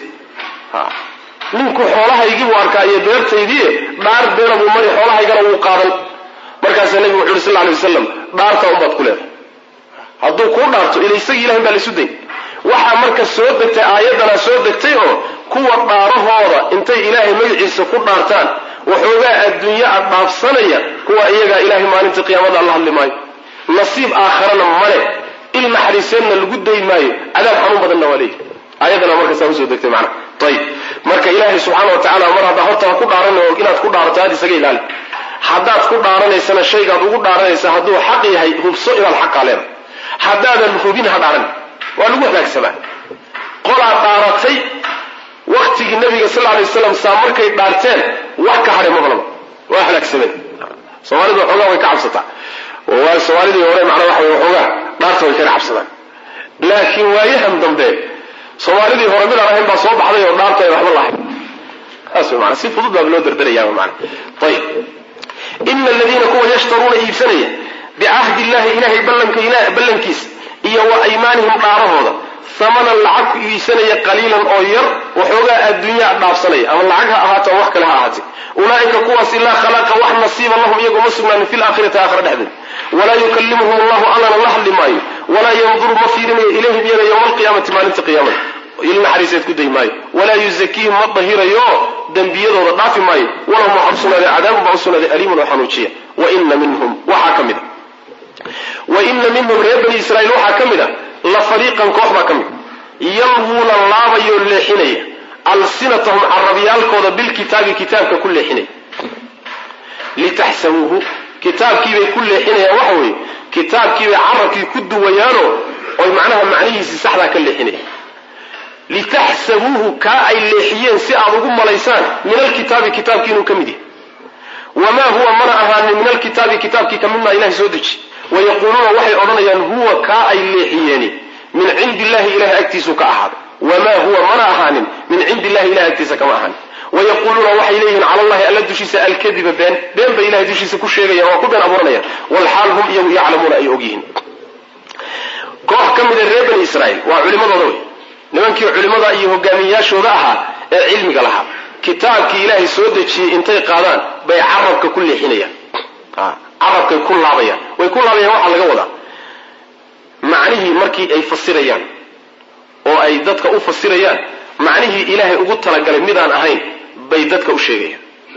ninku xoolahaygii buu arkaa iyo beertaydii dhaar beena buu mari xoolahaygana wuu qaadan markaasaa nebigu wuxu yidhi sal alay wasalam dhaartaa unbaad ku leedahay hadduu kuu dhaarto ila isagii ilahin baa laysu day waxaa marka soo degtay aayaddanaa soo degtay oo kuwa dhaarahooda intay ilaahay magaciisa ku dhaartaan waxoogaa adduunye a dhaafsanaya kuwa iyagaa ilaahay maalinta qiyaamada alla hadli maayo nasiib aakharana male il naxariiseedna lagu day maayo cadaab xanuun badanna waa leeyahy aayaddana markaasaa usoo degtay macna ayib marka ilaahay subxaana wa tacala mar haddaa horta ha ku dhaaran oo inaad ku dhaarato aad isaga ilaali haddaad ku dhaaranaysana shaygaad ugu dhaaranaysa hadduu xaq yahay hubso inaad xaqaa leedahay haddaadan hubin ha dhaaran waa lagu halaagsamaa qolaa dhaaratay waktigii nabiga sal alay wasalam saa markay dhaarteen wax ka hadhay mabalaba waa halaagsameen soomaalidu waxoogaa way ka cabsataa waa soomaalidii hore macnaa waxa way waxoogaa dhaarta way kaga cabsadaan laakiin waayahan dambe soomaalidii hore midaan ahayn baa soo baxday oo dhaarta ay waxba lahayn saas way maana si fudud baa loo dardarayaa macna ayib ina aladiina kuwa yashtaruuna iibsanaya bicahdi illahi ilahay ballanka ilaah ballankiisa iyo wa aymaanihim dhaarahooda hamanan lacag ku iibsanaya qaliilan oo yar waxoogaa adduunyaa dhaafsanaya ama lacag ha ahaato ama wax kale ha ahaatee ulaa'ika kuwaasi laa khalaqa wax nasiiba lahum iyaga uma sugnaanin fi laakhirati aakhira dhexdeed walaa yukallimuhum allahu allana la hadli maayo walaa yanduru ma fiirinayo ilayhim iyaga yowma alqiyaamati maalinta qiyaamada il naxariiseed ku day maayo walaa yuzakiihim ma dahirayo dembiyadooda dhaafi maayo walahum waxaa usugnaaday cadaabun baa usugnaaday aliimun oo xanuujiya waina minhum waxaa ka mid a waina minhum reer bani israiil waxaa ka mid a la fariiqan koox baa ka mid yalwuuna laabayoo leexinaya alsinatahum carabyaalkooda bilkitaabi kitaabka ku leexinaya litaxsabuuhu kitaabkiibay ku leexinayaan waxa weeye kitaabkiibay carabkii ku duwayaanoo oy macnaha macnihiisii saxdaa ka leexinaya litaxsabuuhu kaa ay leexiyeen si aad ugu malaysaan min alkitaabi kitaabkii inuu ka mid yahay wamaa huwa mana ahaanin min alkitaabi kitaabkii ka midmaa ilahay soo deji wayaquuluuna waxay odhanayaan huwa kaa ay leexiyeeni min cindi illahi ilahay agtiisuu ka ahaaday wamaa huwa mana ahaanin min cindi illahi ilahay agtiisa kama ahaanin wayaquuluuna waxay leeyihiin cala allahi alla dushiisa alkadiba been been bay ilahay dushiisa ku sheegayaan waa ku been abuuranayaan walxaal hum iyagu yaclamuuna ay ogyihiin koox ka mida reer bani israa'iil waa culimadooda wey nimankii culimada iyo hogaamiyayaashooda ahaa ee cilmiga lahaa kitaabkii ilaahay soo dejiyey intay qaadaan bay carabka ku leexinayaan carabkay ku laabayaan way ku laabayaan waxaa laga wadaa macnihii markii ay fasirayaan oo ay dadka u fasirayaan macnihii ilaahay ugu talagalay midaan ahayn bay dadka u sheegayaan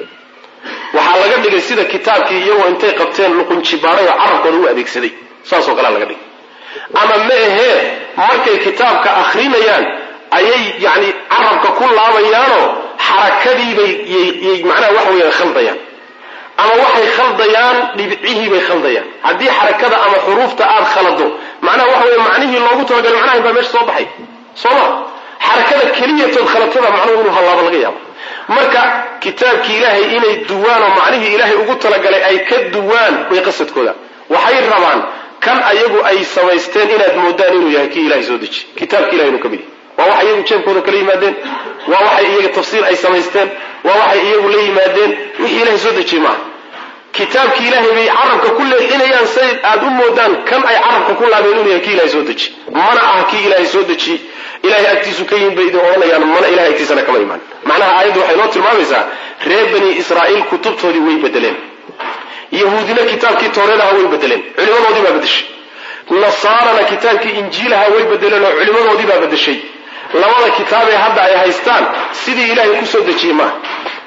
waxaa laga dhigay sida kitaabkii iyagoo intay qabteen luqunjibaaray oo carabkooda u adeegsaday saasoo kalea laga dhigay ama ma ahee markay kitaabka akrinayaan ayay yani carabka ku laabayaanoo xarakadiibay yay macnaha waxa weeyaan khaldayaan ama waxay khaldayaan dhibcihii bay khaldayaan haddii xarakada ama xuruufta aad khalado macnaha waxa weeye macnihii loogu talagalay macnaha baa meesha soo baxay sooma xarakada keliyatood khalatada macnuhu inuu hallaabo laga yaabo marka kitaabkii ilaahay inay duwaan oo macnihii ilaahay ugu talagalay ay ka duwaan way qasadkooda waxay rabaan kan ayagu ay samaysteen inaad moodaan inuu yahay kii ilahay soo deji kitaabki ilahay inuu ka mid yahay waa waxay iyagu jeebkooda kala yimaadeen waa waxay iyaga tafsiir ay samaysteen waa waxay iyagu la yimaadeen wixii ilahay soo dejiyey maaha kitaabkii ilaahay bay carabka ku leexinayaan say aad u moodaan kan ay carabka ku laabeen inuu yahay kii ilahay soo deji mana aha kii ilaahay soo dejiyey ilahay agtiisu ka yihin bay idin odhanayaan mana ilahay agtiisana kama imaan macnaha aayaddu waxay noo tilmaamaysaa reer bani israa'iil kutubtoodii way bedeleen yahuudina kitaabkii tawreedaha way bedeleen culimadoodii baa bedeshay nasaarana kitaabkii injiilaha way bedeleen oo culimadoodii baa bedeshay labada kitaabee hadda ay haystaan sidii ilaahay ku soo dejiyey maaha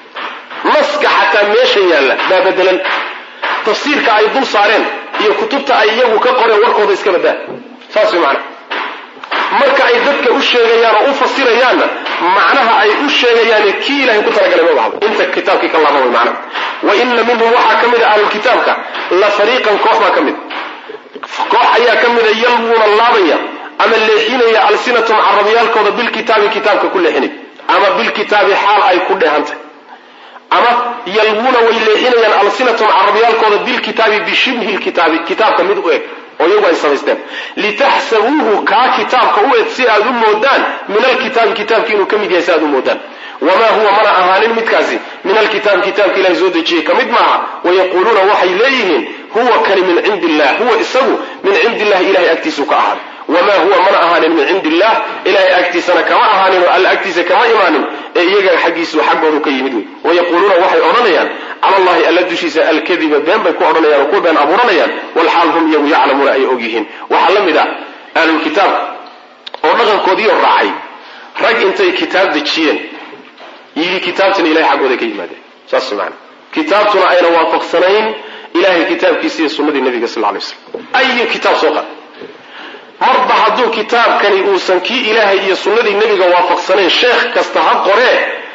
naska xataa meesha yaalla baa bedelan tafsiirka ay dul saareen iyo kutubta ay iyagu ka qoreen warkooda iska badaa saas way macnaha marka ay dadka u sheegayaan oo u fasirayaanna macnaha ay u sheegayaane kii ilahay ku talagalay ma bahdo inta kitaabkii ka laaba way macnaha wa ina minhum waxaa ka mid a ahlulkitaabka la fariiqan koox baa ka mid koox ayaa ka mida yalwuuna laabaya ama leexinaya alsinatum carabiyaalkooda bilkitaabi kitaabka ku leexinay ama bilkitaabi xaal ay ku dheehantay ama yalwuuna way leexinayaan alsinatum carabiyaalkooda bilkitaabi bishibhi lkitaabi kitaabka mid u eg oo iyagu ay samaysteen litaxsabuuhu kaa kitaabka u eg si aad u moodaan min alkitaabi kitaabki inuu ka mid yahay si aad u moodaan wamaa huwa mana ahaanin midkaasi min alkitaabi kitaabka ilahay soo dejiyey ka mid maaha wayaquuluuna waxay leeyihiin huwa kani min cindi illah huwa isagu min cindi illahi ilahay agtiisuu ka ahaaday wamaa huwa mana ahaanin min cindi illah ilahay agtiisana kama ahaanin oo alla agtiisa kama imaanin ee iyaga xaggiisu xaggoodu ka yimid wey wayaquuluuna waxay odhanayaan cala allahi alla dushiisa alkadiba been bay ku odhanayaan oo ku been abuuranayaan walxaal hum iyagu yaclamuuna ay og yihiin waxaa la mid ah ahlulkitaabka oo dhaqankoodiioo raacay rag intay kitaab dejiyeen yidhi kitaabtuna ilahay xaggooday ka yimaadeen saas maana kitaabtuna ayna waafaqsanayn ilahay kitaabkiisa iyo sunnadii nabiga sal lla lay waslam ayu kitaab soo qad marba hadduu kitaabkani uusan kii ilaahay iyo sunnadii nebiga waafaqsanayn sheekh kasta ha qoree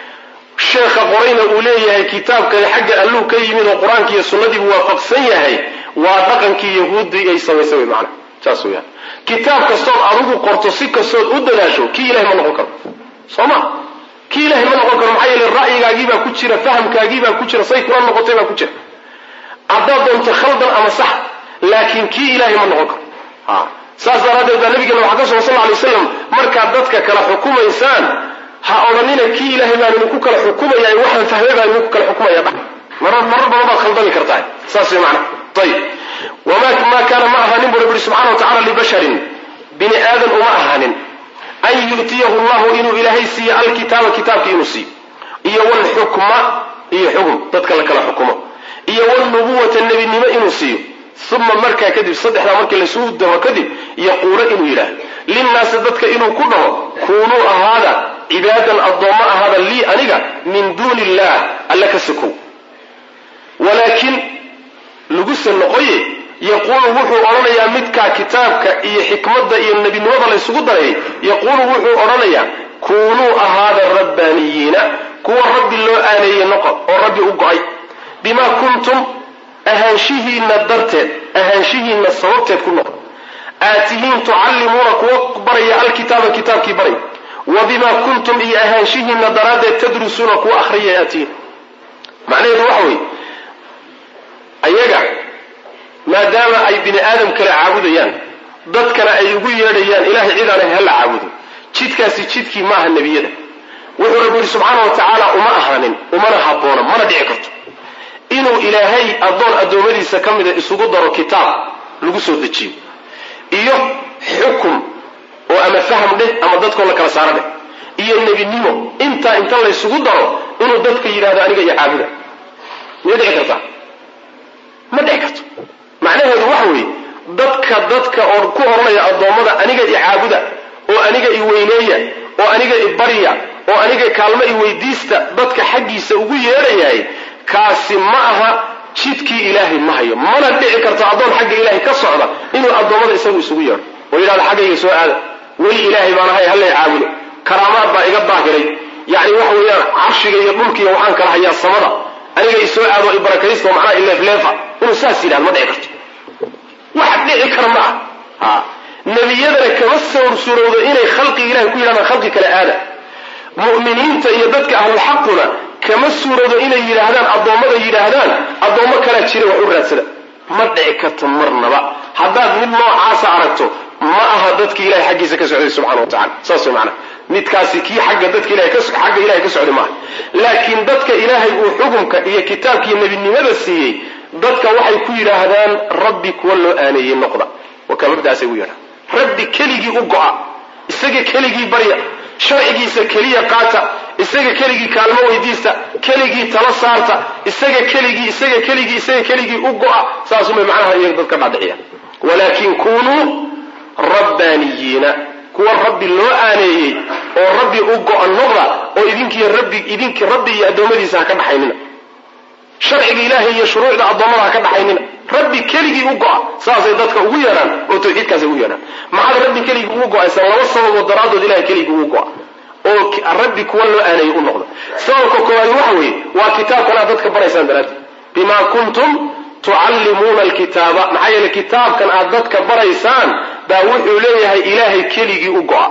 sheekha qorayna uu leeyahay kitaabkani xagga alluu ka yimid oo qur-aanki iyo sunnadiibu waafaqsan yahay waa dhaqankii yahuuddii ay samaysay way macana saas weyaan kitaab kastood adigu qorto si kastood u dadaasho kii ilahay ma noqon karo soo ma kii ilahay ma noqon karo maxaa yeele ra'yigaagiibaa ku jira fahamkaagiibaa ku jira say kula noqotay baa ku jira haddaad doonto khaldan ama sax laakiin kii ilaahay ma noqon karo saas daraaddeed baa nabigeena waxaa ka sugan sal alay wasalam markaad dadka kala xukumaysaan ha odhanina kii ilaahay baan idinku kala xukumaya waxaan fahmay baan idinku kala xukumaya dha marar marar badan baad khaldami kartaa saas way macna ayib wamaa maa kaana ma ahaanin buu rabbi subxana wa tacala libasharin bini aadan uma ahaanin an yu'tiyahu llahu inuu ilaahay siiyo alkitaaba kitaabka inuu siiyo iyo walxukma iyo xukm dadka la kala xukumo iyo walnubuwata nebinimo inuu siiyo uma markaa kadib saddexdaa markii lasuu dabo kadib yaquula inuu yidhaahdo linnaasi dadka inuu ku dhaho kuunuu ahaada cibaadan addoommo ahaada lii aniga min duuni illah alla ka sokow walaakin laguse noqoye yaquulu wuxuu odhanayaa midkaa kitaabka iyo xikmadda iyo nebinimada laysugu darayay yaquulu wuxuu odhanayaa kuunuu ahaada rabbaaniyiina kuwa rabbi loo aaneeyey noqo oo rabbi u go-ay bimaa kuntum ahaanshihiinna darteed ahaanshihiinna sababteed ku noqo aatihiin tucallimuuna kuwa baraya alkitaaba kitaabkii baray wa bimaa kuntum iyo ahaanshihiinna daraaddeed tadrusuuna kuwa akhriyay aatihiin macnaheedu waxa weeye ayaga maadaama ay bini aadam kala caabudayaan dadkana ay ugu yeedhayaan ilaahay cid aan ahayn la caabudo jidkaasi jidkii maaha nebiyada wuxuu rabbi subxaanahu wa tacaala uma ahaanin umana habboona mana dhici karto inuu ilaahay addoon addoommadiisa ka mida isugu daro kitaab lagu soo dejiyo iyo xukum oo ama faham dheh ama dadkoo la kala saaro dheh iyo nebinimo intaa inta laysugu daro inuu dadka yidhahdo aniga iyo caabuda miyay dhici kartaa ma dhici karto macnaheedu waxa weeye dadka dadka oo ku oranaya addoommada aniga i caabuda oo aniga i weyneeya oo aniga i barya oo aniga kaalmo i weydiista dadka xaggiisa ugu yeedhayahay kaasi ma aha jidkii ilaahay ma hayo mana dhici karto addoon xagga ilaahay ka socda inuu addoommada isagu isugu yeedho oo yidhahdo xaggayga soo aada weli ilaahay baan ahay hallay caabudo karaamaad baa iga daahiray yacni waxa weeyaan carshiga iyo dhulkiiyo waxaan kala hayaa samada aniga i soo aado i barakaysto macnaha ileefleefa inuu saas yidhahdo ma dhici karto wax dhici kara ma aha nebiyadana kama soo surowdo inay khalqiga ilahay ku yidhahdaan khalqi kale aada mu'miniinta iyo dadka ahlulxaquna kama suuroodo inay yidhaahdaan addoommada yidhaahdaan addoommo kalaa jira wax u raadsada ma dhici karto marnaba haddaad mid noocaasa aragto ma aha dadki ilahay xaggiisa ka socday subxana wa tacala saas way macnaha midkaasi kii xagga dadka ilahay ka xagga ilahay ka socday maaha laakiin dadka ilaahay uu xukumka iyo kitaabka iyo nebinimada siiyey dadka waxay ku yidhaahdaan rabbi kuwa loo aaneeyey noqda wakaa mabdaasay u yidhahdaan rabbi keligii u go'a isaga keligii barya sharcigiisa keliya qaata isaga keligii kaalmo weydiista keligii tala saarta isaga keligii isaga keligii isaga keligii u go'a saasumay macnaha iyaga dadka dhaadhiciya walaakin kunuu rabbaaniyiina kuwa rabbi loo aaneeyey oo rabbi u go'a noqda oo idinkiiyo rabbi idinkii rabbi iyo addoommadiisa ha ka dhaxaynina sharciga ilaahay iyo shuruucda addoommada ha ka dhaxaynina rabbi keligii u go'a saasay dadka ugu yeedhaan oo tawxiidkaasay ugu yeedhaan maxaad rabbi keligii ugu go'aysaa laba sababood daraaddood ilahay keligii ugu go'a oo rabbi kuwa loo aaneeyey u noqda sababka koowaad waxa weeye waa kitaabkan aad dadka baraysaan daraaddeed bimaa kuntum tucallimuuna alkitaaba maxaa yeele kitaabkan aad dadka baraysaan baa wuxuu leeyahay ilaahay keligii u go'a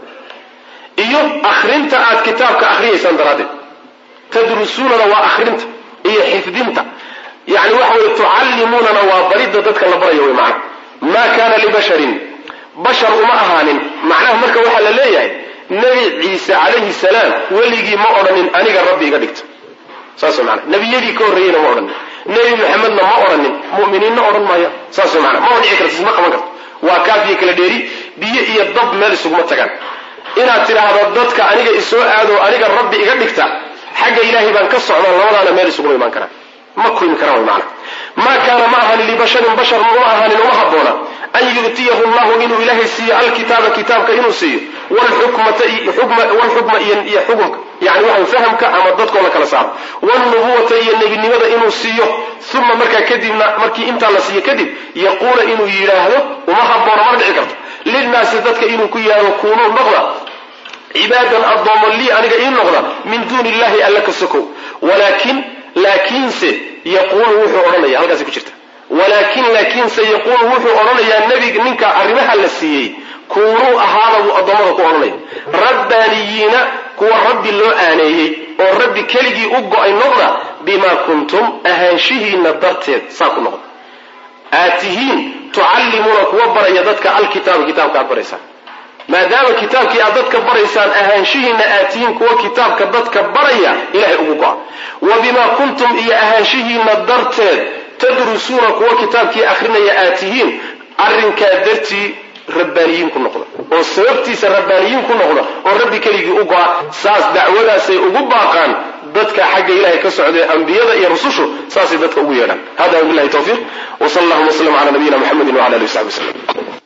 iyo akhrinta aad kitaabka akhriyaysaan daraaddeed tadrusuunana waa akhrinta iyo xifdinta yani waxa weye tucallimuunana waa baridda dadka la barayo way macna maa kaana libasharin bashar uma ahaanin macnaha marka waxaa la leeyahay nebi ciise calayhi salaam weligii ma odhanin aniga rabbi iga dhigto saas way macna nebiyadii ka horreeyeyna ma odhanin nebi maxamedna ma odhanin mu'miniinna odhan maaya saas way macna ma dhici karto isma qaban karto waa kaafiyo kala dheeri biyo iyo dab meel isuguma tagaan inaad tidhaahdo dadka aniga isoo aado aniga rabbi iga dhigta xagga ilaahay baan ka socdaa labadaana meel isuguma imaan karaan ma kulmi karaan way macna maa kaana ma ahanin libasharin bashar uma ahaanin uma habboona an yu'tiyahu llahu inuu ilaahay siiyo alkitaaba kitaabka inuu siiyo walxukma iyo xukumka yani waxa fahamka ama dadkoo la kala saaro walnubuwata iyo nebinimada inuu siiyo uma markaa kadibna markii intaa la siiyo kadib yaquula inuu yidhaahdo uma habboona mana dhici karto linnaasi dadka inuu ku yidhaahdo kunuu noqda cibaadan addoomo lii aniga ii noqda min duuni illahi alla ka sokow walaakin laakiinse yaquulu wuxuu odhanaya halkaasi ku jirta walaakin laakiinse yaquulu wuxuu odhanayaa nebiga ninka arrimaha la siiyey kunuu ahaada buu addoommada ku odhanaya rabbaaniyiina kuwa rabbi loo aaneeyey oo rabbi keligii u go'ay noqda bimaa kuntum ahaanshihiinna darteed saa ku noqda aad tihiin tucallimuuna kuwa baraya dadka alkitaaba kitaabka aad baraysaan maadaama kitaabkii aad dadka baraysaan ahaanshihiinna aad tihiin kuwa kitaabka dadka baraya ilahay ugu go'a wa bimaa kuntum iyo ahaanshihiinna darteed tadrusuuna kuwa kitaabkii akhrinaya aad tihiin arrinkaa dartii rabbaaniyiin ku noqda oo sababtiisa rabbaaniyiin ku noqda oo rabbi keligii u go'a saas dacwadaasay ugu baaqaan dadka xagga ilahay ka socday ambiyada iyo rusushu saasay dadka ugu yeedhaan hada wabillahi tawfiiq wa sal allahuma wasallam ala nabiyina muxamedin wala alihi wasaxbi wasallam